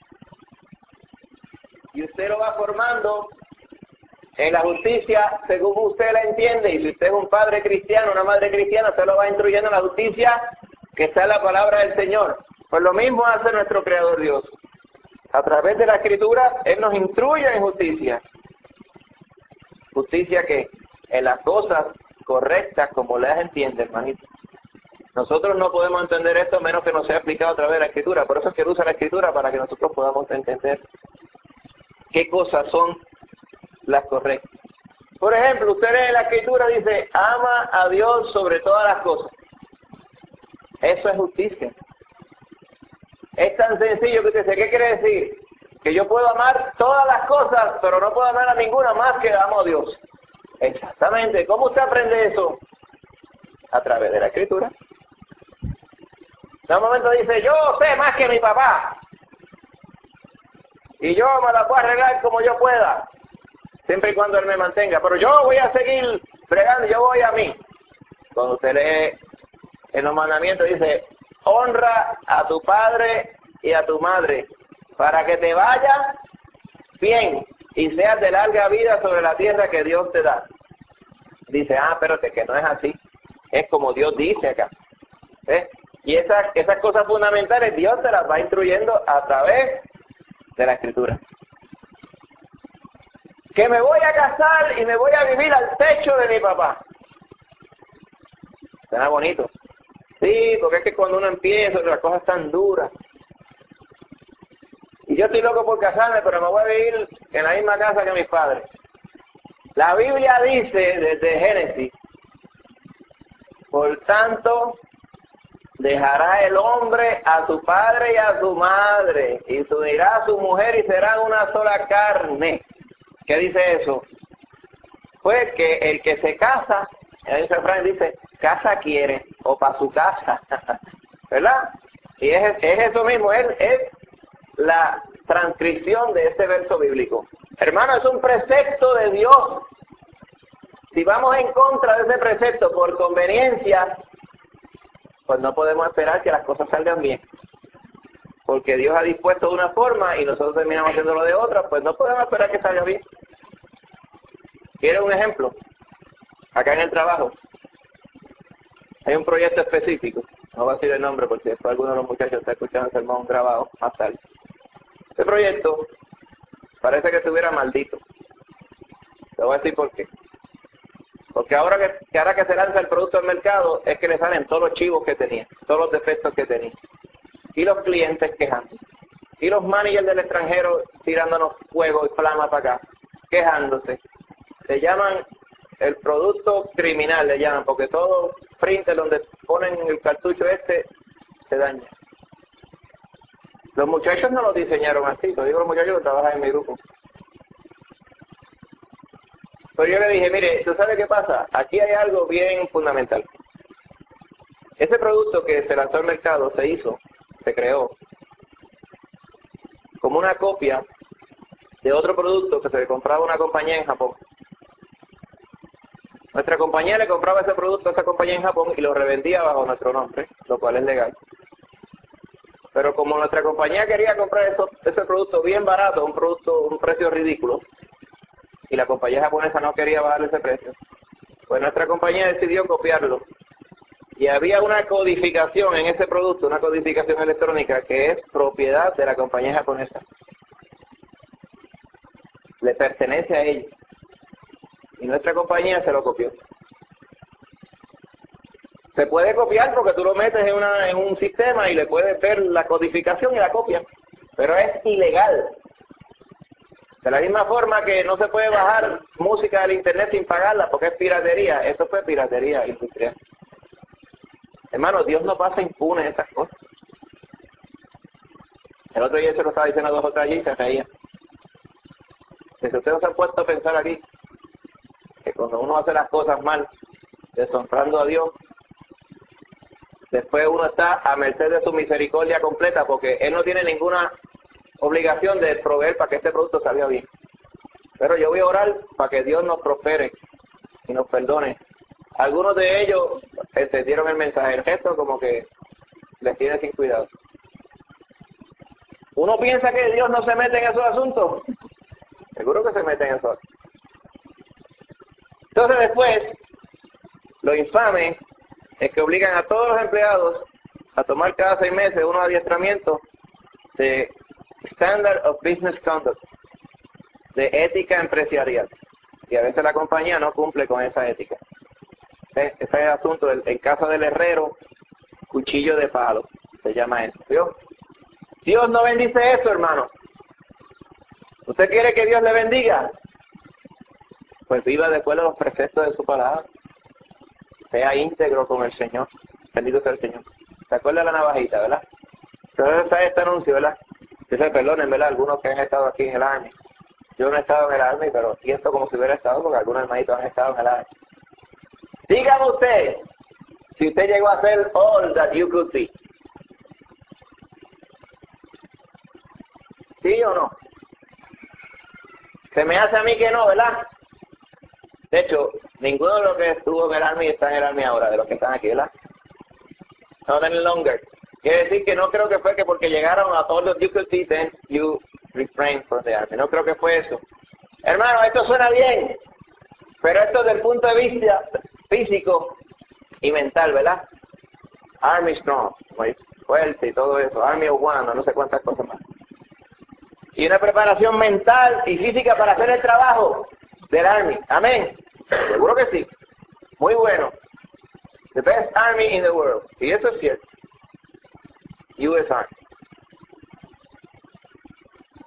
Y usted lo va formando en la justicia según usted la entiende. Y si usted es un padre cristiano, una madre cristiana, usted lo va instruyendo en la justicia que está en la palabra del Señor. Pues lo mismo hace nuestro Creador Dios. A través de la Escritura, Él nos instruye en justicia. Justicia que en las cosas correctas como las entiende, hermanito. Nosotros no podemos entender esto menos que no sea aplicado a través de la Escritura. Por eso es que Él usa la Escritura para que nosotros podamos entender qué cosas son las correctas. Por ejemplo, usted lee la Escritura, dice, ama a Dios sobre todas las cosas. Eso es justicia. Es tan sencillo que usted dice, ¿qué quiere decir? Que yo puedo amar todas las cosas, pero no puedo amar a ninguna más que amo a Dios. Exactamente. ¿Cómo usted aprende eso? A través de la Escritura. En un momento dice, yo sé más que mi papá. Y yo me la puedo arreglar como yo pueda. Siempre y cuando él me mantenga. Pero yo voy a seguir fregando, yo voy a mí. Cuando usted lee en los mandamientos, dice, honra a tu padre y a tu madre, para que te vaya bien y seas de larga vida sobre la tierra que Dios te da. Dice, ah, espérate, que no es así. Es como Dios dice acá. ¿Eh? Y esas, esas cosas fundamentales Dios te las va instruyendo a través de la Escritura. Que me voy a casar y me voy a vivir al techo de mi papá. Suena bonito. Sí, porque es que cuando uno empieza, las cosas están duras. yo estoy loco por casarme, pero me voy a vivir en la misma casa que mis padres. La Biblia dice desde Génesis, por tanto, dejará el hombre a su padre y a su madre, y se unirá a su mujer y serán una sola carne. ¿Qué dice eso? Pues que el que se casa, el refrán dice, casa quiere, o para su casa, ¿verdad? Y es, es eso mismo, es, es la transcripción de este verso bíblico. Hermano, es un precepto de Dios. Si vamos en contra de ese precepto por conveniencia, pues no podemos esperar que las cosas salgan bien. Porque Dios ha dispuesto de una forma y nosotros terminamos haciéndolo de otra, pues no podemos esperar que salga bien. ¿Quieren un ejemplo? Acá en el trabajo hay un proyecto específico, no voy a decir el nombre porque después alguno de los muchachos está escuchando el sermón grabado más tarde. Este proyecto parece que estuviera maldito. Te voy a decir por qué. Porque ahora que, que ahora que se lanza el producto al mercado es que le salen todos los chivos que tenía, todos los defectos que tenía. Y los clientes quejando. Y los managers del extranjero tirándonos fuego y flama para acá, quejándose. Se llaman el producto criminal, le llaman, porque todo printer donde ponen el cartucho este se daña. Los muchachos no lo diseñaron así, lo digo los muchachos que trabajan en mi grupo. Pero yo le dije, mire, ¿tú sabes qué pasa? Aquí hay algo bien fundamental. Ese producto que se lanzó al mercado se hizo, se creó, como una copia de otro producto que se le compraba a una compañía en Japón. Nuestra compañía le compraba ese producto a esa compañía en Japón y lo revendía bajo nuestro nombre, lo cual es legal. Pero como nuestra compañía quería comprar eso, ese producto bien barato, un producto, un precio ridículo, y la compañía japonesa no quería bajar ese precio, pues nuestra compañía decidió copiarlo. Y había una codificación en ese producto, una codificación electrónica que es propiedad de la compañía japonesa. Le pertenece a ella. Y nuestra compañía se lo copió. Se puede copiar porque tú lo metes en, una, en un sistema y le puedes ver la codificación y la copia. Pero es ilegal. De la misma forma que no se puede bajar música del internet sin pagarla porque es piratería. Eso fue piratería industrial. Hermano, Dios no pasa impune esas cosas. El otro día se lo estaba diciendo a dos o tres allí y se reía. Si ustedes se han puesto a pensar aquí, que cuando uno hace las cosas mal, deshonrando a Dios, después uno está a merced de su misericordia completa porque Él no tiene ninguna obligación de proveer para que este producto salga bien. Pero yo voy a orar para que Dios nos prospere y nos perdone. Algunos de ellos entendieron el mensaje, el gesto como que les tiene sin cuidado. Uno piensa que Dios no se mete en esos asuntos. Seguro que se mete en eso. Entonces después, lo infame es que obligan a todos los empleados a tomar cada seis meses unos adiestramientos de Standard of Business Conduct, de ética empresarial. Y a veces la compañía no cumple con esa ética. Ese es el asunto, el, el caso del herrero, cuchillo de palo, se llama eso. ¿Vio? Dios no bendice eso, hermano. ¿Usted quiere que Dios le bendiga? Pues viva de acuerdo a los preceptos de su palabra. Sea íntegro con el Señor. Bendito sea el Señor. ¿Se acuerda de la navajita, verdad? Entonces sabe este anuncio, ¿verdad? Dice, perdonen, ¿verdad? Algunos que han estado aquí en el Army. Yo no he estado en el Army, pero siento como si hubiera estado porque algunos hermanitos han estado en el Army. Dígame usted, si usted llegó a hacer all that you could be. ¿Sí o no? Se me hace a mí que no, ¿verdad? De hecho, ninguno de los que estuvo en el Army está en el Army ahora, de los que están aquí, ¿verdad? Not any longer. Quiere decir que no creo que fue que porque llegaron a all that you could be, then you refrain from the Army. No creo que fue eso. Hermano, esto suena bien, pero esto desde el punto de vista físico y mental, ¿verdad? Army strong, muy fuerte y todo eso. Army of one, no sé cuántas cosas más. Y una preparación mental y física para hacer el trabajo del Army. Amén. Seguro que sí. Muy bueno. The best Army in the world. Y eso es cierto. U S Army.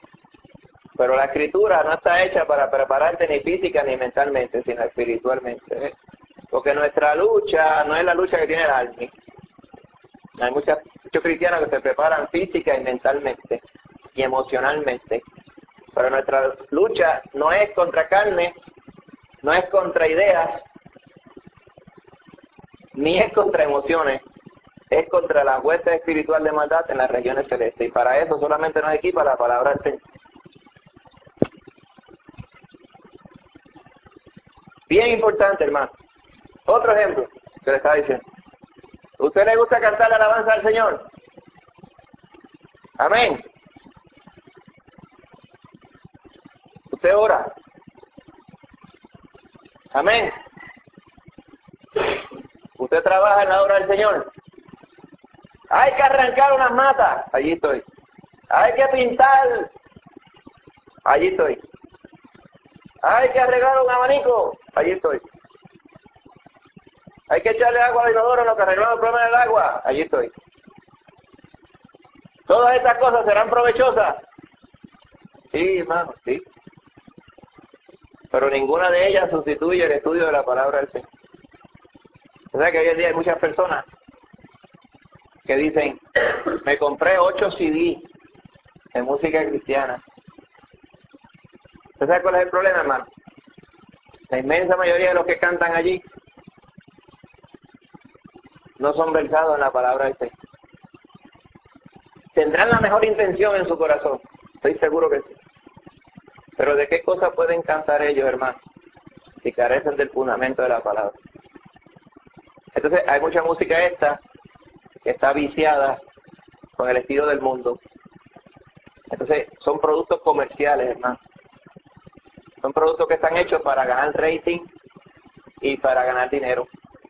Pero la escritura no está hecha para prepararte ni física ni mentalmente, sino espiritualmente. ¿eh? Porque nuestra lucha no es la lucha que tiene el Army. Hay muchas, muchos cristianos que se preparan física y mentalmente y emocionalmente. Pero nuestra lucha no es contra carne, no es contra ideas, ni es contra emociones, es contra la hueste espiritual de maldad en las regiones celestes. Y para eso solamente nos equipa la palabra del Señor. Bien importante, hermano. Otro ejemplo que le estaba diciendo. ¿A usted le gusta cantar la alabanza al Señor? Amén. ¿Usted ora? Amén. ¿Usted trabaja en la obra del Señor? Hay que arrancar unas matas. Allí estoy. Hay que pintar. Allí estoy. Hay que arreglar un abanico. Allí estoy. Hay que echarle agua al inodoro en lo que arreglamos el problema del agua. Allí estoy. Todas estas cosas serán provechosas. Sí, hermano, sí. Pero ninguna de ellas sustituye el estudio de la palabra del Señor. O sea que hoy en día hay muchas personas que dicen, me compré ocho C D de música cristiana. ¿Usted sabe cuál es el problema, hermano? La inmensa mayoría de los que cantan allí no son versados en la palabra del Señor. Tendrán la mejor intención en su corazón, estoy seguro que sí. Pero ¿de qué cosas pueden cantar ellos, hermano? Si carecen del fundamento de la palabra. Entonces hay mucha música esta que está viciada con el estilo del mundo. Entonces son productos comerciales, hermano. Son productos que están hechos para ganar rating y para ganar dinero.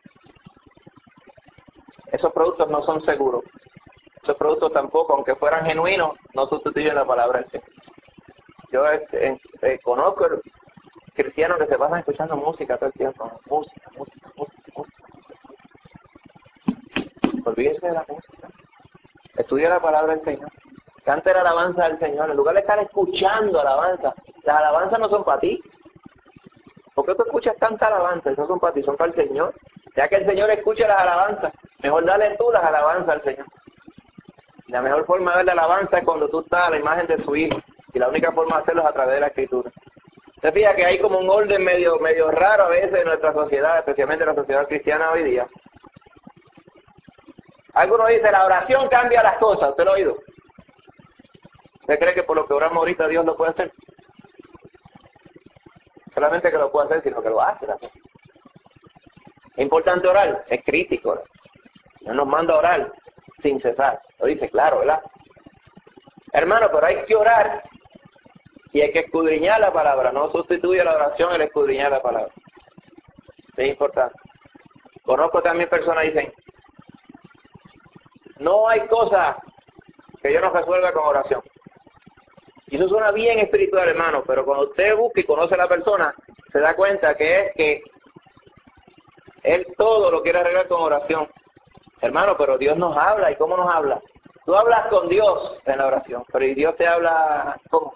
Esos productos no son seguros. Esos productos tampoco, aunque fueran genuinos, no sustituyen la palabra del Señor. Yo eh, eh, conozco cristianos que se pasan escuchando música todo el tiempo. Música, música, música, música. Olvídese de la música. Estudia la palabra del Señor. Cante la alabanza del Señor. En lugar de estar escuchando alabanza, las alabanzas no son para ti. ¿Por qué tú escuchas tanta alabanza? No son para ti, son para el Señor. Ya que el Señor escucha las alabanzas, mejor dale tú las alabanzas al Señor. La mejor forma de ver la alabanza es cuando tú estás a la imagen de su Hijo. Y la única forma de hacerlo es a través de la Escritura. Se fija que hay como un orden medio, medio raro a veces en nuestra sociedad, especialmente en la sociedad cristiana hoy día. Algunos dicen, la oración cambia las cosas. ¿Usted lo ha oído? ¿Usted cree que por lo que oramos ahorita Dios lo puede hacer? Solamente que lo puede hacer, sino que lo hace. ¿no? Es importante orar, es crítico. No nos manda a orar sin cesar. Lo dice claro, ¿verdad? Hermano, pero hay que orar y hay que escudriñar la palabra. No sustituye la oración el escudriñar la palabra. Es importante. Conozco también personas que dicen, no hay cosa que yo no resuelva con oración. Y eso suena bien espiritual, hermano, pero cuando usted busca y conoce a la persona, se da cuenta que es que él todo lo quiere arreglar con oración. Hermano, pero Dios nos habla. ¿Y cómo nos habla? Tú hablas con Dios en la oración, pero ¿y Dios te habla cómo?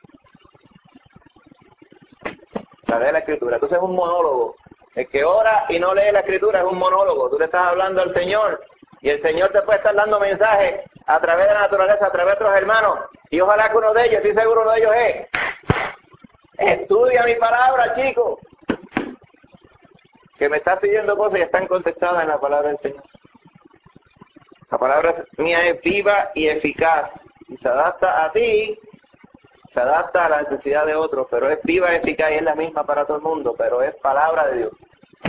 A través de la Escritura. Entonces es un monólogo. El que ora y no lee la Escritura es un monólogo. Tú le estás hablando al Señor y el Señor te puede estar dando mensajes a través de la naturaleza, a través de otros hermanos. Y ojalá que uno de ellos, estoy seguro uno de ellos es, estudia mi palabra, chico. Que me está pidiendo cosas y están contestadas en la palabra del Señor. La palabra mía es viva y eficaz. Y se adapta a ti, se adapta a la necesidad de otros, pero es viva y eficaz y es la misma para todo el mundo, pero es palabra de Dios.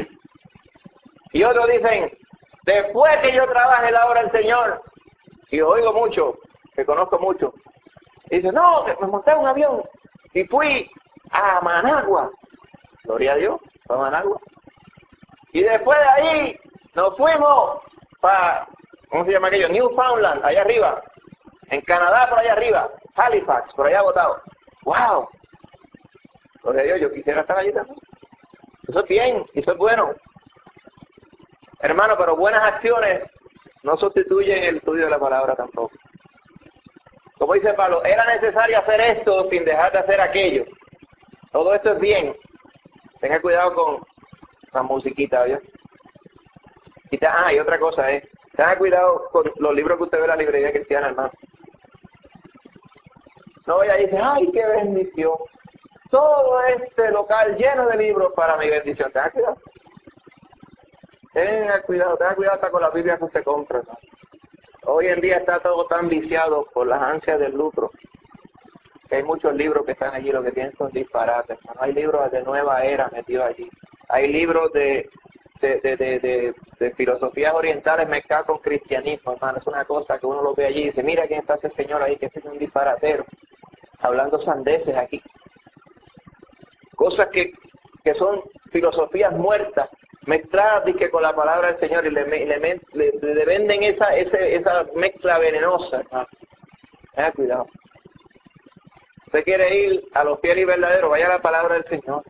Y otros dicen, después que yo trabaje la obra del Señor, y oigo mucho, que conozco mucho, dicen, no, me monté en un avión y fui a Managua. Gloria a Dios, fue a Managua. Y después de ahí nos fuimos para, ¿cómo se llama aquello? Newfoundland, allá arriba. En Canadá, por allá arriba. Halifax, por allá botado. ¡Wow! Gloria a Dios, yo quisiera estar allí también. Eso es bien, eso es bueno. Hermano, pero buenas acciones no sustituyen el estudio de la palabra tampoco. ¿Cómo Como dice Pablo, era necesario hacer esto sin dejar de hacer aquello. Todo esto es bien. Tenga cuidado con la musiquita, ¿vio? Y te, ah, y otra cosa es, tenga cuidado con los libros que usted ve en la librería cristiana, hermano. No vaya y dice, ay, qué bendición. Todo este local lleno de libros para mi bendición. Tenga cuidado. Tenga cuidado, tenga cuidado hasta con la Biblia que usted compra, ¿no? Hoy en día está todo tan viciado por las ansias del lucro, que hay muchos libros que están allí, lo que tienen son disparates. ¿No? Hay libros de nueva era metidos allí. Hay libros de, de, de, de, de, de filosofías orientales mezcladas con cristianismo, hermano. Es una cosa que uno lo ve allí y dice, mira quién está ese señor ahí, que es un disparatero, hablando sandeces aquí. Cosas que, que son filosofías muertas, mezcladas que con la palabra del Señor, y le, le, le, le venden esa, ese, esa mezcla venenosa. ¿No? Tenga cuidado. Usted quiere ir a los fieles y verdaderos, vaya a la palabra del Señor.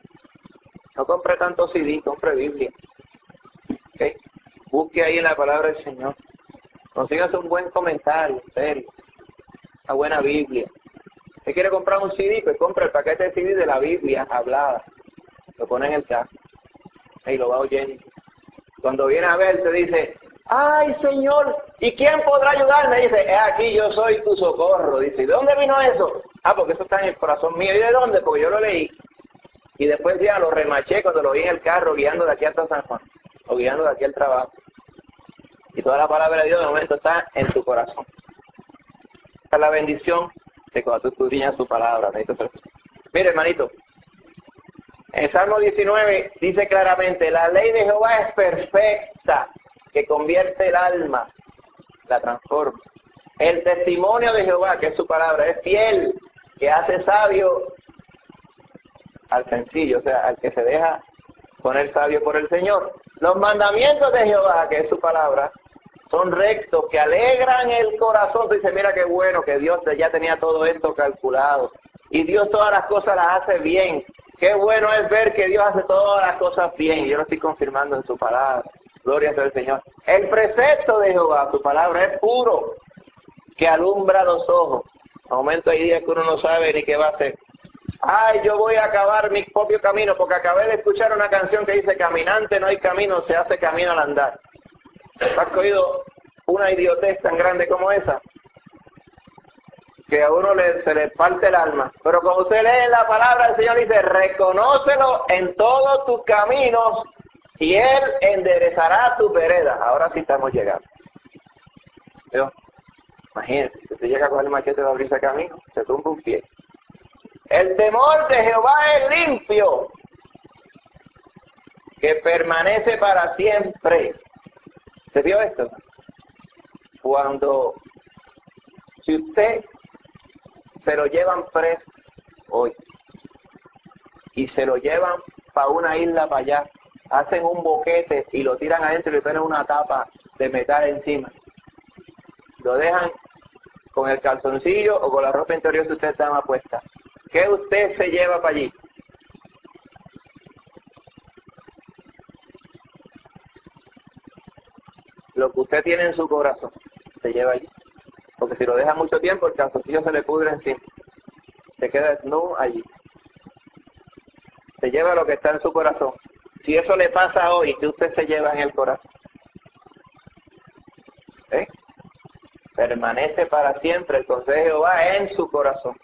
No compre tanto C D, compre Biblia. ¿Okay? Busque ahí en la palabra del Señor. Consígase un buen comentario, serio. Una buena Biblia. ¿Usted quiere comprar un C D? Pues compre el paquete de C D de la Biblia hablada. Lo pone en el carro. Y lo va oyendo. Cuando viene a ver, se dice, ay Señor, ¿y quién podrá ayudarme? Dice, he aquí, yo soy tu socorro. Dice, ¿y de dónde vino eso? Ah, porque eso está en el corazón mío. ¿Y de dónde? Porque yo lo leí. Y después ya lo remaché cuando lo vi en el carro, guiando de aquí hasta San Juan, o guiando de aquí al trabajo. Y toda la palabra de Dios de momento está en tu corazón. Esta es la bendición de cuando tú escudriñas su palabra. Mire, hermanito, en Salmo diecinueve dice claramente, la ley de Jehová es perfecta, que convierte el alma, la transforma. El testimonio de Jehová, que es su palabra, es fiel, que hace sabio al sencillo, o sea, al que se deja poner sabio por el Señor. Los mandamientos de Jehová, que es su palabra, son rectos, que alegran el corazón. Dice, mira qué bueno que Dios ya tenía todo esto calculado. Y Dios todas las cosas las hace bien. Qué bueno es ver que Dios hace todas las cosas bien. Yo lo estoy confirmando en su palabra. Gloria sea al Señor. El precepto de Jehová, su palabra, es puro, que alumbra los ojos. A momento hay días que uno no sabe ni qué va a hacer. Ay, yo voy a acabar mi propio camino, porque acabé de escuchar una canción que dice, caminante no hay camino, se hace camino al andar. ¿Has oído una idiotez tan grande como esa? Que a uno le, se le parte el alma. Pero cuando usted lee la palabra del Señor, dice, reconócelo en todos tus caminos y Él enderezará tu vereda. Ahora sí estamos llegando. ¿Vio? Imagínese, si usted llega con el machete de abrirse camino, se tumba un pie. El temor de Jehová es limpio, que permanece para siempre. ¿Se vio esto? Cuando, si usted se lo llevan preso hoy y se lo llevan para una isla para allá, hacen un boquete y lo tiran adentro y le ponen una tapa de metal encima, lo dejan con el calzoncillo o con la ropa interior que usted está puesta, ¿qué usted se lleva para allí? Lo que usted tiene en su corazón se lleva allí, porque si lo deja mucho tiempo el calzoncillo se le pudre encima, se queda desnudo allí, se lleva lo que está en su corazón. Si eso le pasa hoy, ¿qué usted se lleva en el corazón? ¿Eh? Permanece para siempre el consejo de Jehová en su corazón.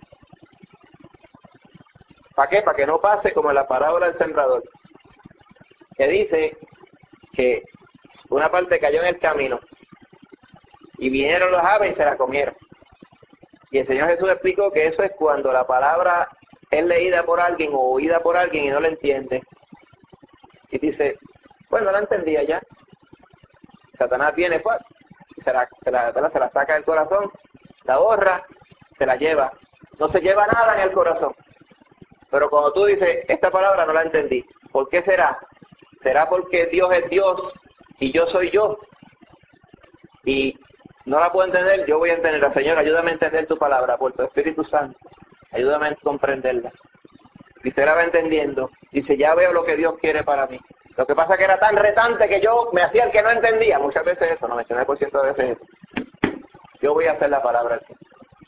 ¿Para qué? Para que no pase como en la parábola del sembrador, que dice que una parte cayó en el camino y vinieron los aves y se la comieron. Y el Señor Jesús explicó que eso es cuando la palabra es leída por alguien o oída por alguien y no la entiende. Y dice, bueno, no la entendía ya. Satanás viene, pues, se la, se, la, se la saca del corazón, la borra, se la lleva. No se lleva nada en el corazón. Pero cuando tú dices, esta palabra no la entendí, ¿por qué será? ¿Será porque Dios es Dios y yo soy yo? Y no la puedo entender, yo voy a entenderla. Señor, ayúdame a entender tu palabra por tu Espíritu Santo. Ayúdame a comprenderla. Y usted la va entendiendo. Dice, ya veo lo que Dios quiere para mí. Lo que pasa es que era tan retante que yo me hacía el que no entendía. Muchas veces eso, noventa y nueve por ciento de veces eso. Yo voy a hacer la palabra aquí.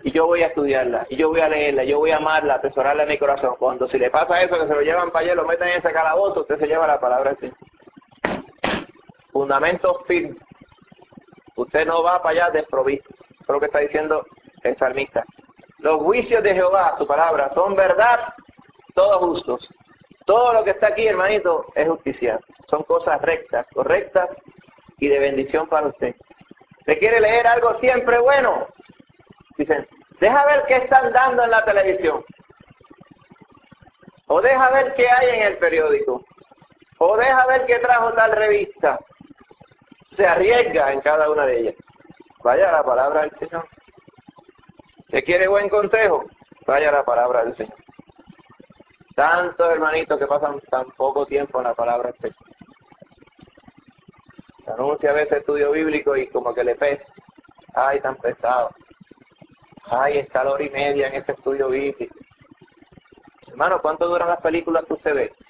y yo voy a estudiarla, y yo voy a leerla, yo voy a amarla, atesorarla en mi corazón. Cuando si le pasa eso, que se lo llevan para allá, lo meten en ese calabozo, usted se lleva la palabra del Señor. Fundamentos firmes. Usted no va para allá desprovisto. Eso es lo que está diciendo el salmista. Los juicios de Jehová, su palabra, son verdad, todos justos. Todo lo que está aquí, hermanito, es justicia. Son cosas rectas, correctas y de bendición para usted. ¿Usted quiere leer algo siempre bueno? Dicen, deja ver qué están dando en la televisión. O deja ver qué hay en el periódico. O deja ver qué trajo tal revista. Se arriesga en cada una de ellas. Vaya a la palabra del Señor. ¿Usted quiere buen consejo? Vaya a la palabra del Señor. Tantos hermanitos que pasan tan poco tiempo en la palabra del Señor. Se anuncia a veces estudio bíblico y como que le pesa. Ay, tan pesado. Ay, está la hora y media en ese estudio bíblico. Hermano, ¿cuánto duran las películas que usted ve?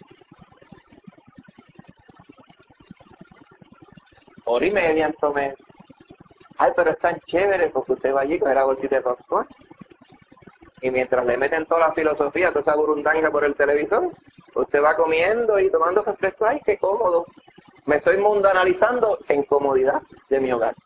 Hora y media en promedio. Ay, pero es tan chévere porque usted va allí con la bolsita de popcorn. Y mientras le meten toda la filosofía, toda esa burundanga por el televisor, usted va comiendo y tomando refresco. Ay, qué cómodo. Me estoy mundanalizando en comodidad de mi hogar.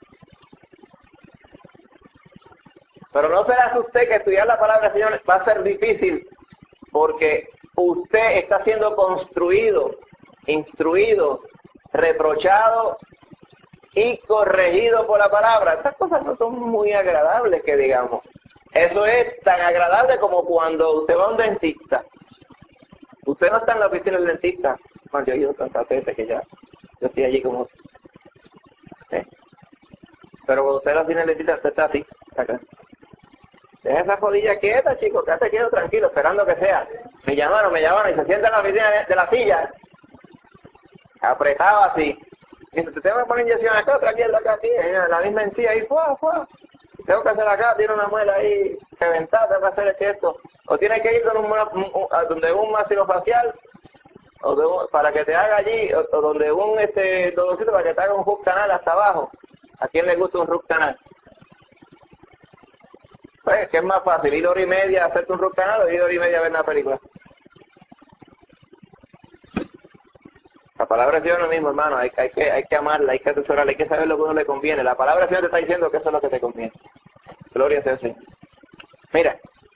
Pero no será usted que estudiar la palabra del Señor va a ser difícil, porque usted está siendo construido, instruido, reprochado y corregido por la palabra. Estas cosas no son muy agradables, que digamos. Eso es tan agradable como cuando usted va a un dentista. Usted no está en la oficina del dentista. Bueno, yo he ido tantas veces que ya, yo estoy allí como... ¿eh? Pero cuando usted va a la oficina del dentista, usted está así, acá. Deja esa rodilla quieta, chico, quédate quieto, tranquilo, esperando que sea. Me llamaron, me llamaron y se sienta en la oficina de, de la silla, apretado así. Y dice, te tengo que poner inyección acá, otra aquí, acá, aquí, la misma encía ahí, fuá, fuá. Tengo que hacer acá, tiene una muela ahí reventada, tengo que hacer esto. O tienes que ir con un, un, un, a donde un maxilofacial, o de un, para que te haga allí, o, o donde un este doctor para que te haga un root canal hasta abajo. ¿A quién le gusta un root canal? Pues, ¿qué es más fácil? ¿Ir hora y media a hacerte un root canal o ir hora y media a ver una película? La palabra de Dios es lo mismo, hermano. Hay, hay, que, hay que amarla, hay que atesorarla, hay que saber lo que a uno le conviene. La palabra de Dios te está diciendo que eso es lo que te conviene. Gloria sea al Señor. Mira,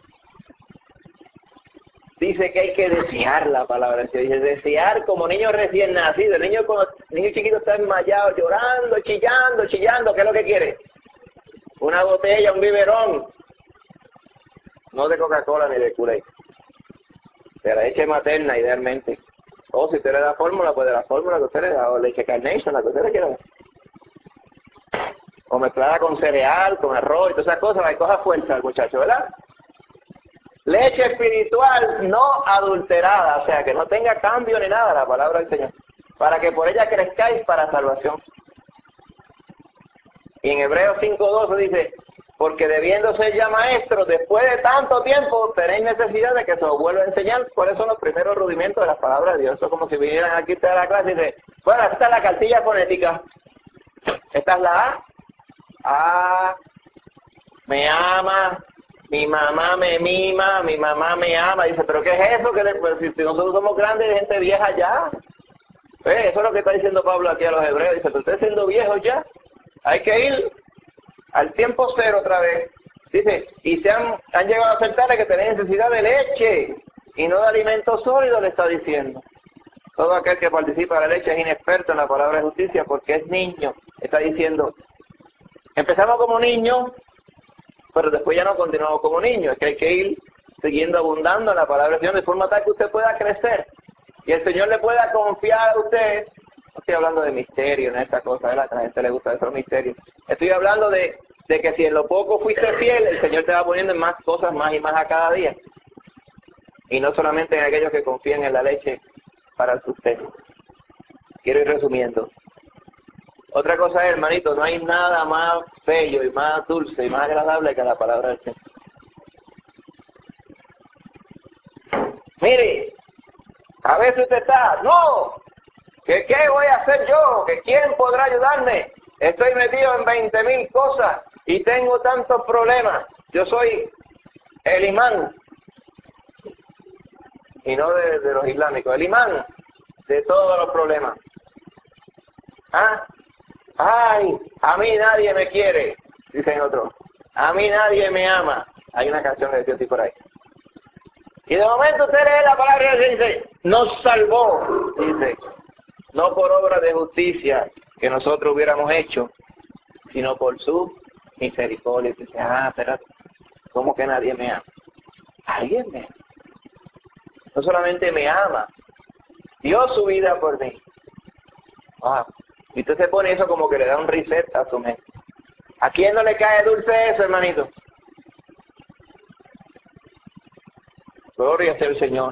dice que hay que desear la palabra de Dios. Dice desear como niño recién nacido. El niño, cuando el niño chiquito está enmayado, llorando, chillando, chillando. ¿Qué es lo que quiere? Una botella, un biberón. No de Coca-Cola ni de Kool-Aid. De la leche materna, idealmente. O si usted le da fórmula, pues de la fórmula que usted le da, o leche Carnation, la que usted le quiera. O mezclada con cereal, con arroz y todas esas cosas, que coja fuerza el muchacho, ¿verdad? Leche espiritual no adulterada, o sea, que no tenga cambio ni nada, la palabra del Señor, para que por ella crezcáis para salvación. Y en Hebreos cinco doce dice, porque debiendo ser ya maestros, después de tanto tiempo, tenéis necesidad de que se os vuelva a enseñar cuáles son los primeros rudimentos de la palabra de Dios. Eso es como si vinieran aquí ustedes a la clase y dicen, bueno, esta es la cartilla fonética. Esta es la A. A, me ama, mi mamá me mima, mi mamá me ama. Dice, ¿pero qué es eso? Que pues, si nosotros somos grandes, gente vieja ya. ¿Ves? Eso es lo que está diciendo Pablo aquí a los hebreos. Dice, pero ustedes siendo viejos ya, hay que ir al tiempo cero otra vez. Dice, y se han, han llegado a aceptar que tienen necesidad de leche y no de alimento sólido, le está diciendo. Todo aquel que participa de la leche es inexperto en la palabra de justicia porque es niño. Está diciendo, empezamos como niños, pero después ya no continuamos como niños. Es que hay que ir siguiendo abundando en la palabra de Dios de forma tal que usted pueda crecer y el Señor le pueda confiar a usted. No estoy hablando de misterio, en esta cosa, ¿verdad? Que a la gente le gusta esos misterios. Estoy hablando de, de que si en lo poco fuiste fiel, el Señor te va poniendo en más cosas, más y más a cada día. Y no solamente en aquellos que confían en la leche para el sustento. Quiero ir resumiendo. Otra cosa es, hermanito, no hay nada más bello y más dulce y más agradable que la palabra del Señor. Mire, a veces usted está, no, ¿que qué voy a hacer yo? ¿Que quién podrá ayudarme? Estoy metido en veinte mil cosas y tengo tantos problemas. yo soy el imán, y no de, de los islámicos, el imán de todos los problemas. ¿Ah? ¡Ay! A mí nadie me quiere, dicen otros. A mí nadie me ama. Hay una canción que decía así por ahí. Y de momento usted lee la palabra y dice, nos salvó, dice, no por obra de justicia que nosotros hubiéramos hecho, sino por su misericordia. Y dice, ah, espérate, ¿cómo que nadie me ama? Alguien me ama. No solamente me ama, dio su vida por mí. Ah, y usted se pone eso como que le da un reset a su mente. ¿A quién no le cae dulce eso, hermanito? Gloria sea el Señor.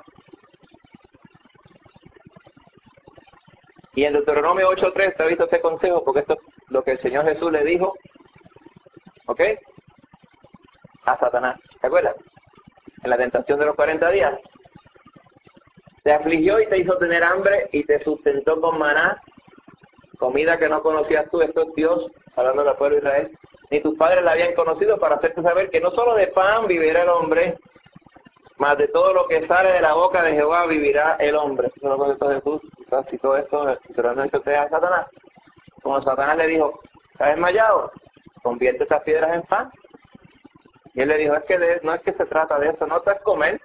Y en Deuteronomio ocho tres te ha visto este consejo, porque esto es lo que el Señor Jesús le dijo, ¿ok? A Satanás. ¿Te acuerdas? En la tentación de los cuarenta días. Te afligió y te hizo tener hambre y te sustentó con maná, comida que no conocías tú. Esto es Dios, hablando del pueblo de Israel. Ni tus padres la habían conocido, para hacerte saber que no solo de pan vivirá el hombre, mas de todo lo que sale de la boca de Jehová vivirá el hombre. Eso lo contestó Jesús. Si todo esto, literalmente usted a Satanás. Como Satanás le dijo, ¿estás desmayado? Convierte estas piedras en pan. Y él le dijo, es que de, no es que se trata de eso, no te es comer.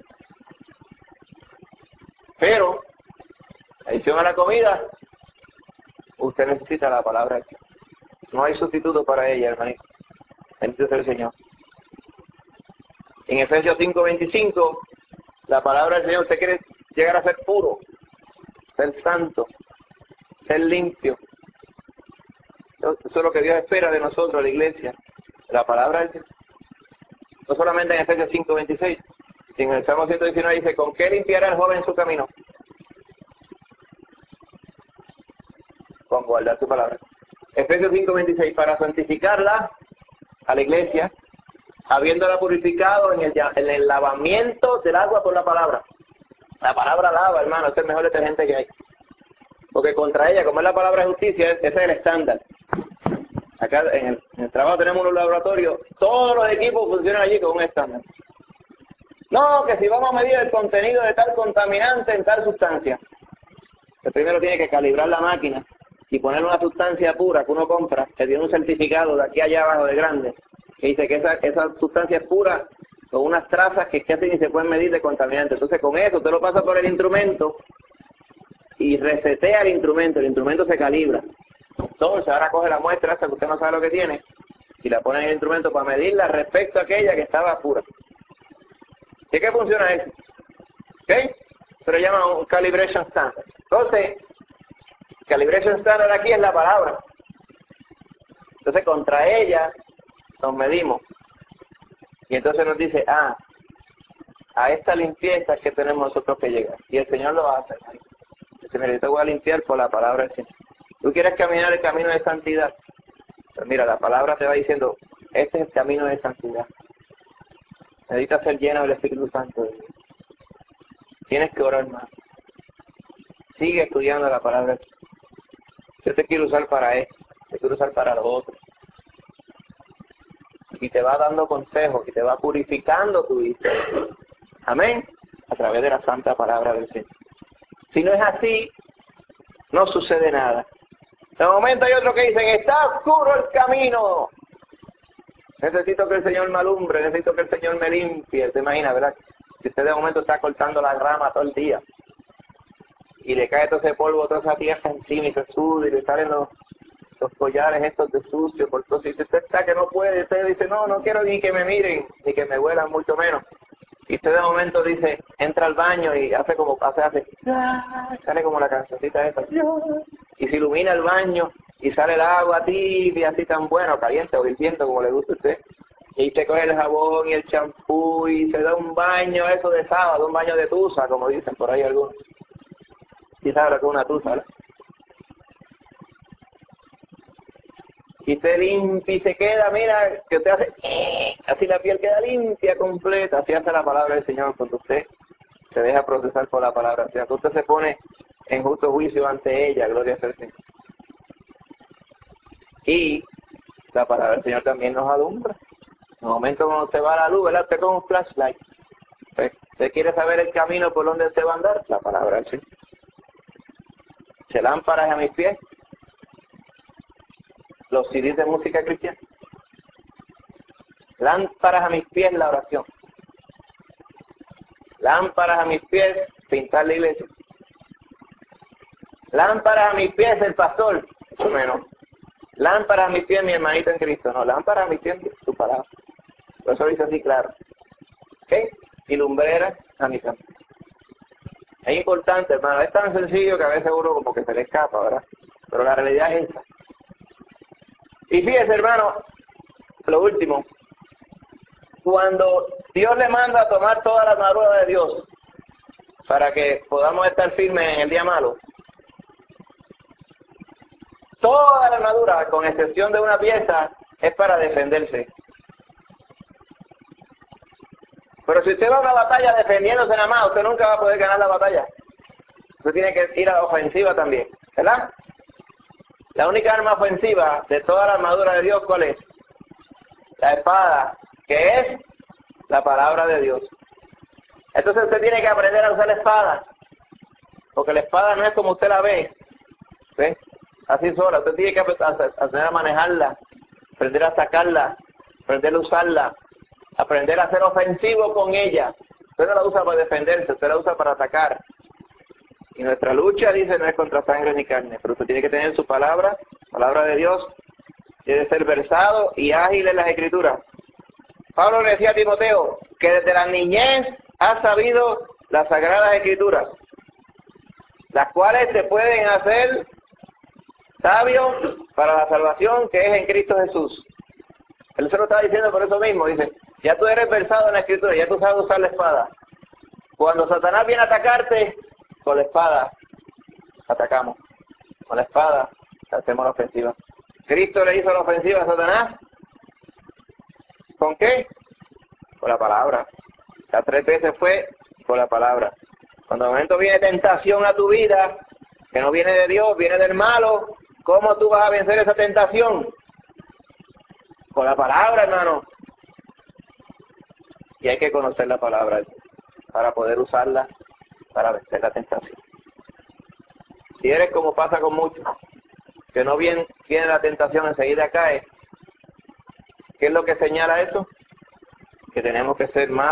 Pero, adición a la comida, usted necesita la palabra de Dios. No hay sustituto para ella, hermanito. Bendito sea el Señor. En Efesios cinco veinticinco, la palabra del Señor, usted quiere llegar a ser puro, ser santo, ser limpio. Eso es lo que Dios espera de nosotros, la iglesia. La palabra del Señor. No solamente en Efesios cinco veintiséis, sino en el Salmo ciento diecinueve dice, ¿con qué limpiará el joven su camino? Con guardar su palabra. Efesios cinco veintiséis, para santificarla a la iglesia, habiéndola purificado en el, en el lavamiento del agua por la palabra. La palabra lava, hermano, es el mejor detergente que hay. Porque contra ella, como es la palabra de justicia, ese es el estándar. Acá en el, en el trabajo tenemos un laboratorio, todos los equipos funcionan allí con un estándar. No, que si vamos a medir el contenido de tal contaminante en tal sustancia, el primero tiene que calibrar la máquina y poner una sustancia pura que uno compra, que tiene un certificado de aquí allá abajo de grande, que dice que esa, esa sustancia es pura, con unas trazas que casi ni se pueden medir de contaminante. Entonces con eso usted lo pasa por el instrumento y resetea el instrumento, el instrumento se calibra. Entonces ahora coge la muestra hasta que usted no sabe lo que tiene y la pone en el instrumento para medirla respecto a aquella que estaba pura. ¿De qué funciona eso? ¿Ok? Se lo llama un calibration standard. Entonces, calibration standard aquí es la palabra. Entonces contra ella nos medimos. Y entonces nos dice, ah, a esta limpieza es que tenemos nosotros que llegar. Y el Señor lo hace. Dice, mira, yo te voy a limpiar por la palabra del Señor. ¿Tú quieres caminar el camino de santidad? Pues mira, la palabra te va diciendo, este es el camino de santidad. Necesitas ser lleno del Espíritu Santo de Dios. Tienes que orar más. Sigue estudiando la palabra. Yo te quiero usar para esto, te quiero usar para lo otro. Y te va dando consejos, y te va purificando tu vida. Amén. A través de la santa palabra del Señor. Si no es así, no sucede nada. De momento hay otros que dicen, está oscuro el camino. Necesito que el Señor me alumbre, necesito que el Señor me limpie. ¿Te imaginas, verdad? Si usted de momento está cortando la rama todo el día y le cae todo ese polvo, toda esa tierra encima y se sube y le salen los, los collares estos de sucio, por todo. Si usted está que no puede, usted dice, no, no quiero ni que me miren, ni que me huelan, mucho menos. Y usted de momento dice, entra al baño y hace como, hace, hace, sale como la cancioncita esa, y se ilumina el baño y sale el agua tibia, así tan bueno, caliente o hirviendo, como le gusta a usted. Y se coge el jabón y el champú y se da un baño, eso de sábado, un baño de tusa, como dicen por ahí algunos. ¿Sí sabe lo que es una tusa, verdad? Y se limpia y se queda, mira, que usted hace, así la piel queda limpia, completa, así hace la palabra del Señor cuando usted se deja procesar por la palabra, o sea, que usted se pone en justo juicio ante ella, gloria al Señor. Y la palabra del Señor también nos alumbra. En el momento cuando usted va a la luz, ¿verdad? Usted con un flashlight. Pues, ¿usted quiere saber el camino por donde usted va a andar? La palabra del Señor. Se lámparas a mis pies. Los C Ds de música cristiana. Lámparas a mis pies la oración. Lámparas a mis pies pintar la iglesia. Lámparas a mis pies el pastor. Mucho menos. Lámparas a mis pies mi hermanito en Cristo. No, lámparas a mis pies tu palabra. Por eso lo dice así claro. ¿Ok? Y lumbreras a mi camino. Es importante, hermano. Es tan sencillo que a veces uno como que se le escapa, ¿verdad? Pero la realidad es esa. Y fíjese, hermano, lo último. Cuando Dios le manda a tomar toda la armadura de Dios para que podamos estar firmes en el día malo, toda la armadura, con excepción de una pieza, es para defenderse. Pero si usted va a una batalla defendiéndose nada más, usted nunca va a poder ganar la batalla. Usted tiene que ir a la ofensiva también, ¿verdad? La única arma ofensiva de toda la armadura de Dios, ¿cuál es? La espada, que es la palabra de Dios. Entonces usted tiene que aprender a usar la espada, porque la espada no es como usted la ve, ¿ve? Así sola. Usted tiene que aprender a manejarla, aprender a sacarla, aprender a usarla, aprender a ser ofensivo con ella. Usted no la usa para defenderse, usted la usa para atacar. Y nuestra lucha, dice, no es contra sangre ni carne, pero usted tiene que tener su palabra, palabra de Dios, tiene que ser versado y ágil en las escrituras. Pablo le decía a Timoteo que desde la niñez ha sabido las sagradas escrituras, las cuales te pueden hacer sabio para la salvación que es en Cristo Jesús. Él se lo estaba diciendo por eso mismo, dice, ya tú eres versado en la escritura, ya tú sabes usar la espada. Cuando Satanás viene a atacarte, con la espada atacamos, con la espada hacemos la ofensiva. Cristo le hizo la ofensiva a Satanás, ¿con qué? Con la palabra. Las tres veces fue con la palabra. Cuando de momento viene tentación a tu vida, que no viene de Dios, viene del malo, ¿cómo tú vas a vencer esa tentación? Con la palabra, hermano. Y hay que conocer la palabra para poder usarla para vencer la tentación. Si eres como pasa con muchos, que no viene, viene la tentación, enseguida cae, ¿qué es lo que señala eso? Que tenemos que ser más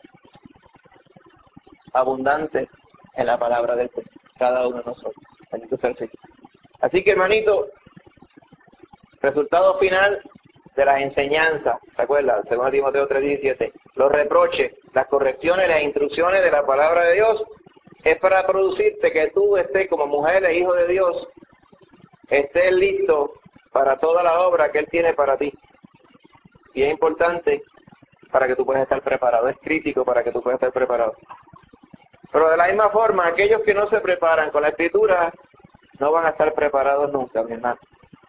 abundantes en la palabra de Dios, cada uno de nosotros. Bendito sea el Señor. Así que, hermanito, resultado final de las enseñanzas, ¿se acuerdan? Según Timoteo tres diecisiete, los reproches, las correcciones, las instrucciones de la palabra de Dios es para producirte que tú estés como mujer e hijo de Dios, estés listo para toda la obra que Él tiene para ti. Y es importante para que tú puedas estar preparado, es crítico para que tú puedas estar preparado. Pero de la misma forma, aquellos que no se preparan con la Escritura no van a estar preparados nunca, mi hermano.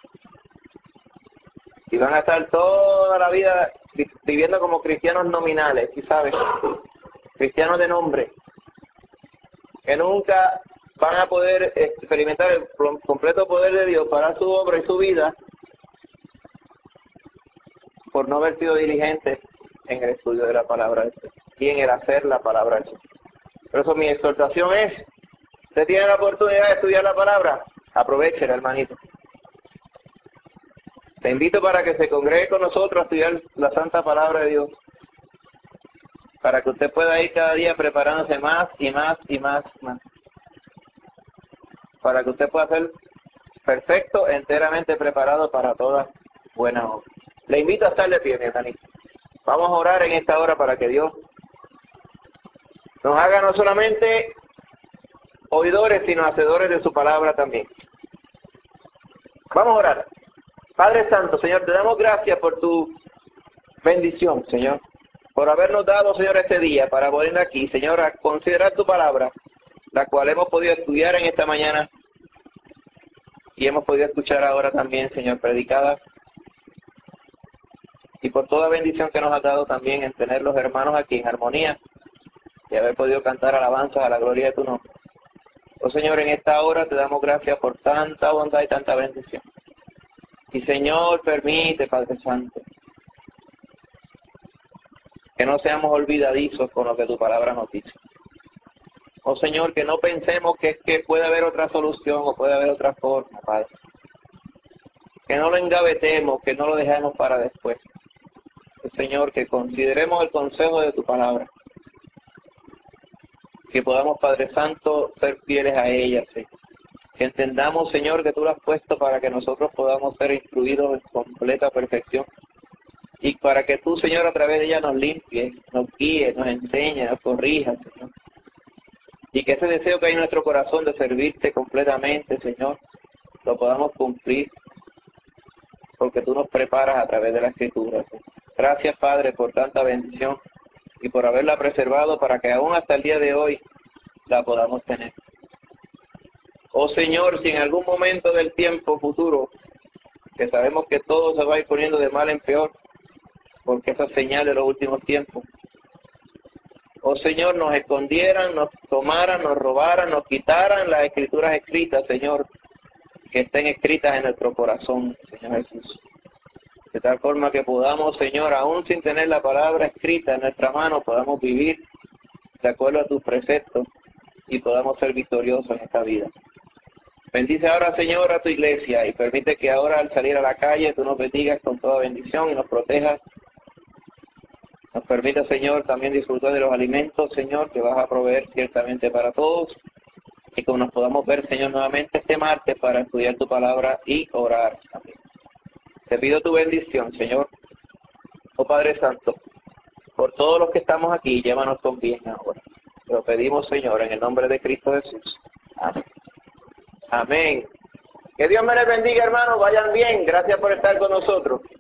Y van a estar toda la vida viviendo como cristianos nominales, ¿sí sabes? Cristianos de nombre, que nunca van a poder experimentar el completo poder de Dios para su obra y su vida por no haber sido diligentes en el estudio de la palabra de Dios y en el hacer la palabra de Dios. Por eso mi exhortación es, usted tiene la oportunidad de estudiar la palabra, aprovéchela, hermanito. Te invito para que se congregue con nosotros a estudiar la santa palabra de Dios, para que usted pueda ir cada día preparándose más y más y más, más, para que usted pueda ser perfecto, enteramente preparado para toda buena obra. Le invito a estar de pie, mi hermanito. Vamos a orar en esta hora para que Dios nos haga no solamente oidores, sino hacedores de su palabra también. Vamos a orar. Padre Santo, Señor, te damos gracias por tu bendición, Señor, por habernos dado, Señor, este día para poder aquí, Señor, a considerar tu palabra, la cual hemos podido estudiar en esta mañana y hemos podido escuchar ahora también, Señor, predicada. Y por toda bendición que nos has dado también en tener los hermanos aquí en armonía y haber podido cantar alabanzas a la gloria de tu nombre. Oh Señor, en esta hora te damos gracias por tanta bondad y tanta bendición. Y Señor, permite, Padre Santo, Que no seamos olvidadizos con lo que tu palabra nos dice. Oh Señor, que no pensemos que es que puede haber otra solución o puede haber otra forma, Padre. Que no lo engavetemos, que no lo dejemos para después. Señor, que consideremos el consejo de tu palabra. Que podamos, Padre Santo, ser fieles a ella, Señor. Que entendamos, Señor, que tú la has puesto para que nosotros podamos ser instruidos en completa perfección. Y para que tú, Señor, a través de ella nos limpies, nos guíes, nos enseñes, nos corrijas, Señor. Y que ese deseo que hay en nuestro corazón de servirte completamente, Señor, lo podamos cumplir. Porque tú nos preparas a través de la Escritura, Señor. Gracias, Padre, por tanta bendición y por haberla preservado para que aún hasta el día de hoy la podamos tener. Oh Señor, si en algún momento del tiempo futuro, que sabemos que todo se va a ir poniendo de mal en peor, porque esa es señal de los últimos tiempos. Oh Señor, nos escondieran, nos tomaran, nos robaran, nos quitaran las escrituras escritas, Señor, que estén escritas en nuestro corazón, Señor Jesús. De tal forma que podamos, Señor, aún sin tener la palabra escrita en nuestra mano, podamos vivir de acuerdo a tus preceptos y podamos ser victoriosos en esta vida. Bendice ahora, Señor, a tu iglesia y permite que ahora al salir a la calle tú nos bendigas con toda bendición y nos protejas. Nos permita, Señor, también disfrutar de los alimentos, Señor, que vas a proveer ciertamente para todos. Y que nos podamos ver, Señor, nuevamente este martes para estudiar tu palabra y orar también. Te pido tu bendición, Señor. Oh Padre Santo, por todos los que estamos aquí, llévanos con bien ahora. Te lo pedimos, Señor, en el nombre de Cristo Jesús. Amén. Amén. Que Dios me les bendiga, hermanos. Vayan bien. Gracias por estar con nosotros.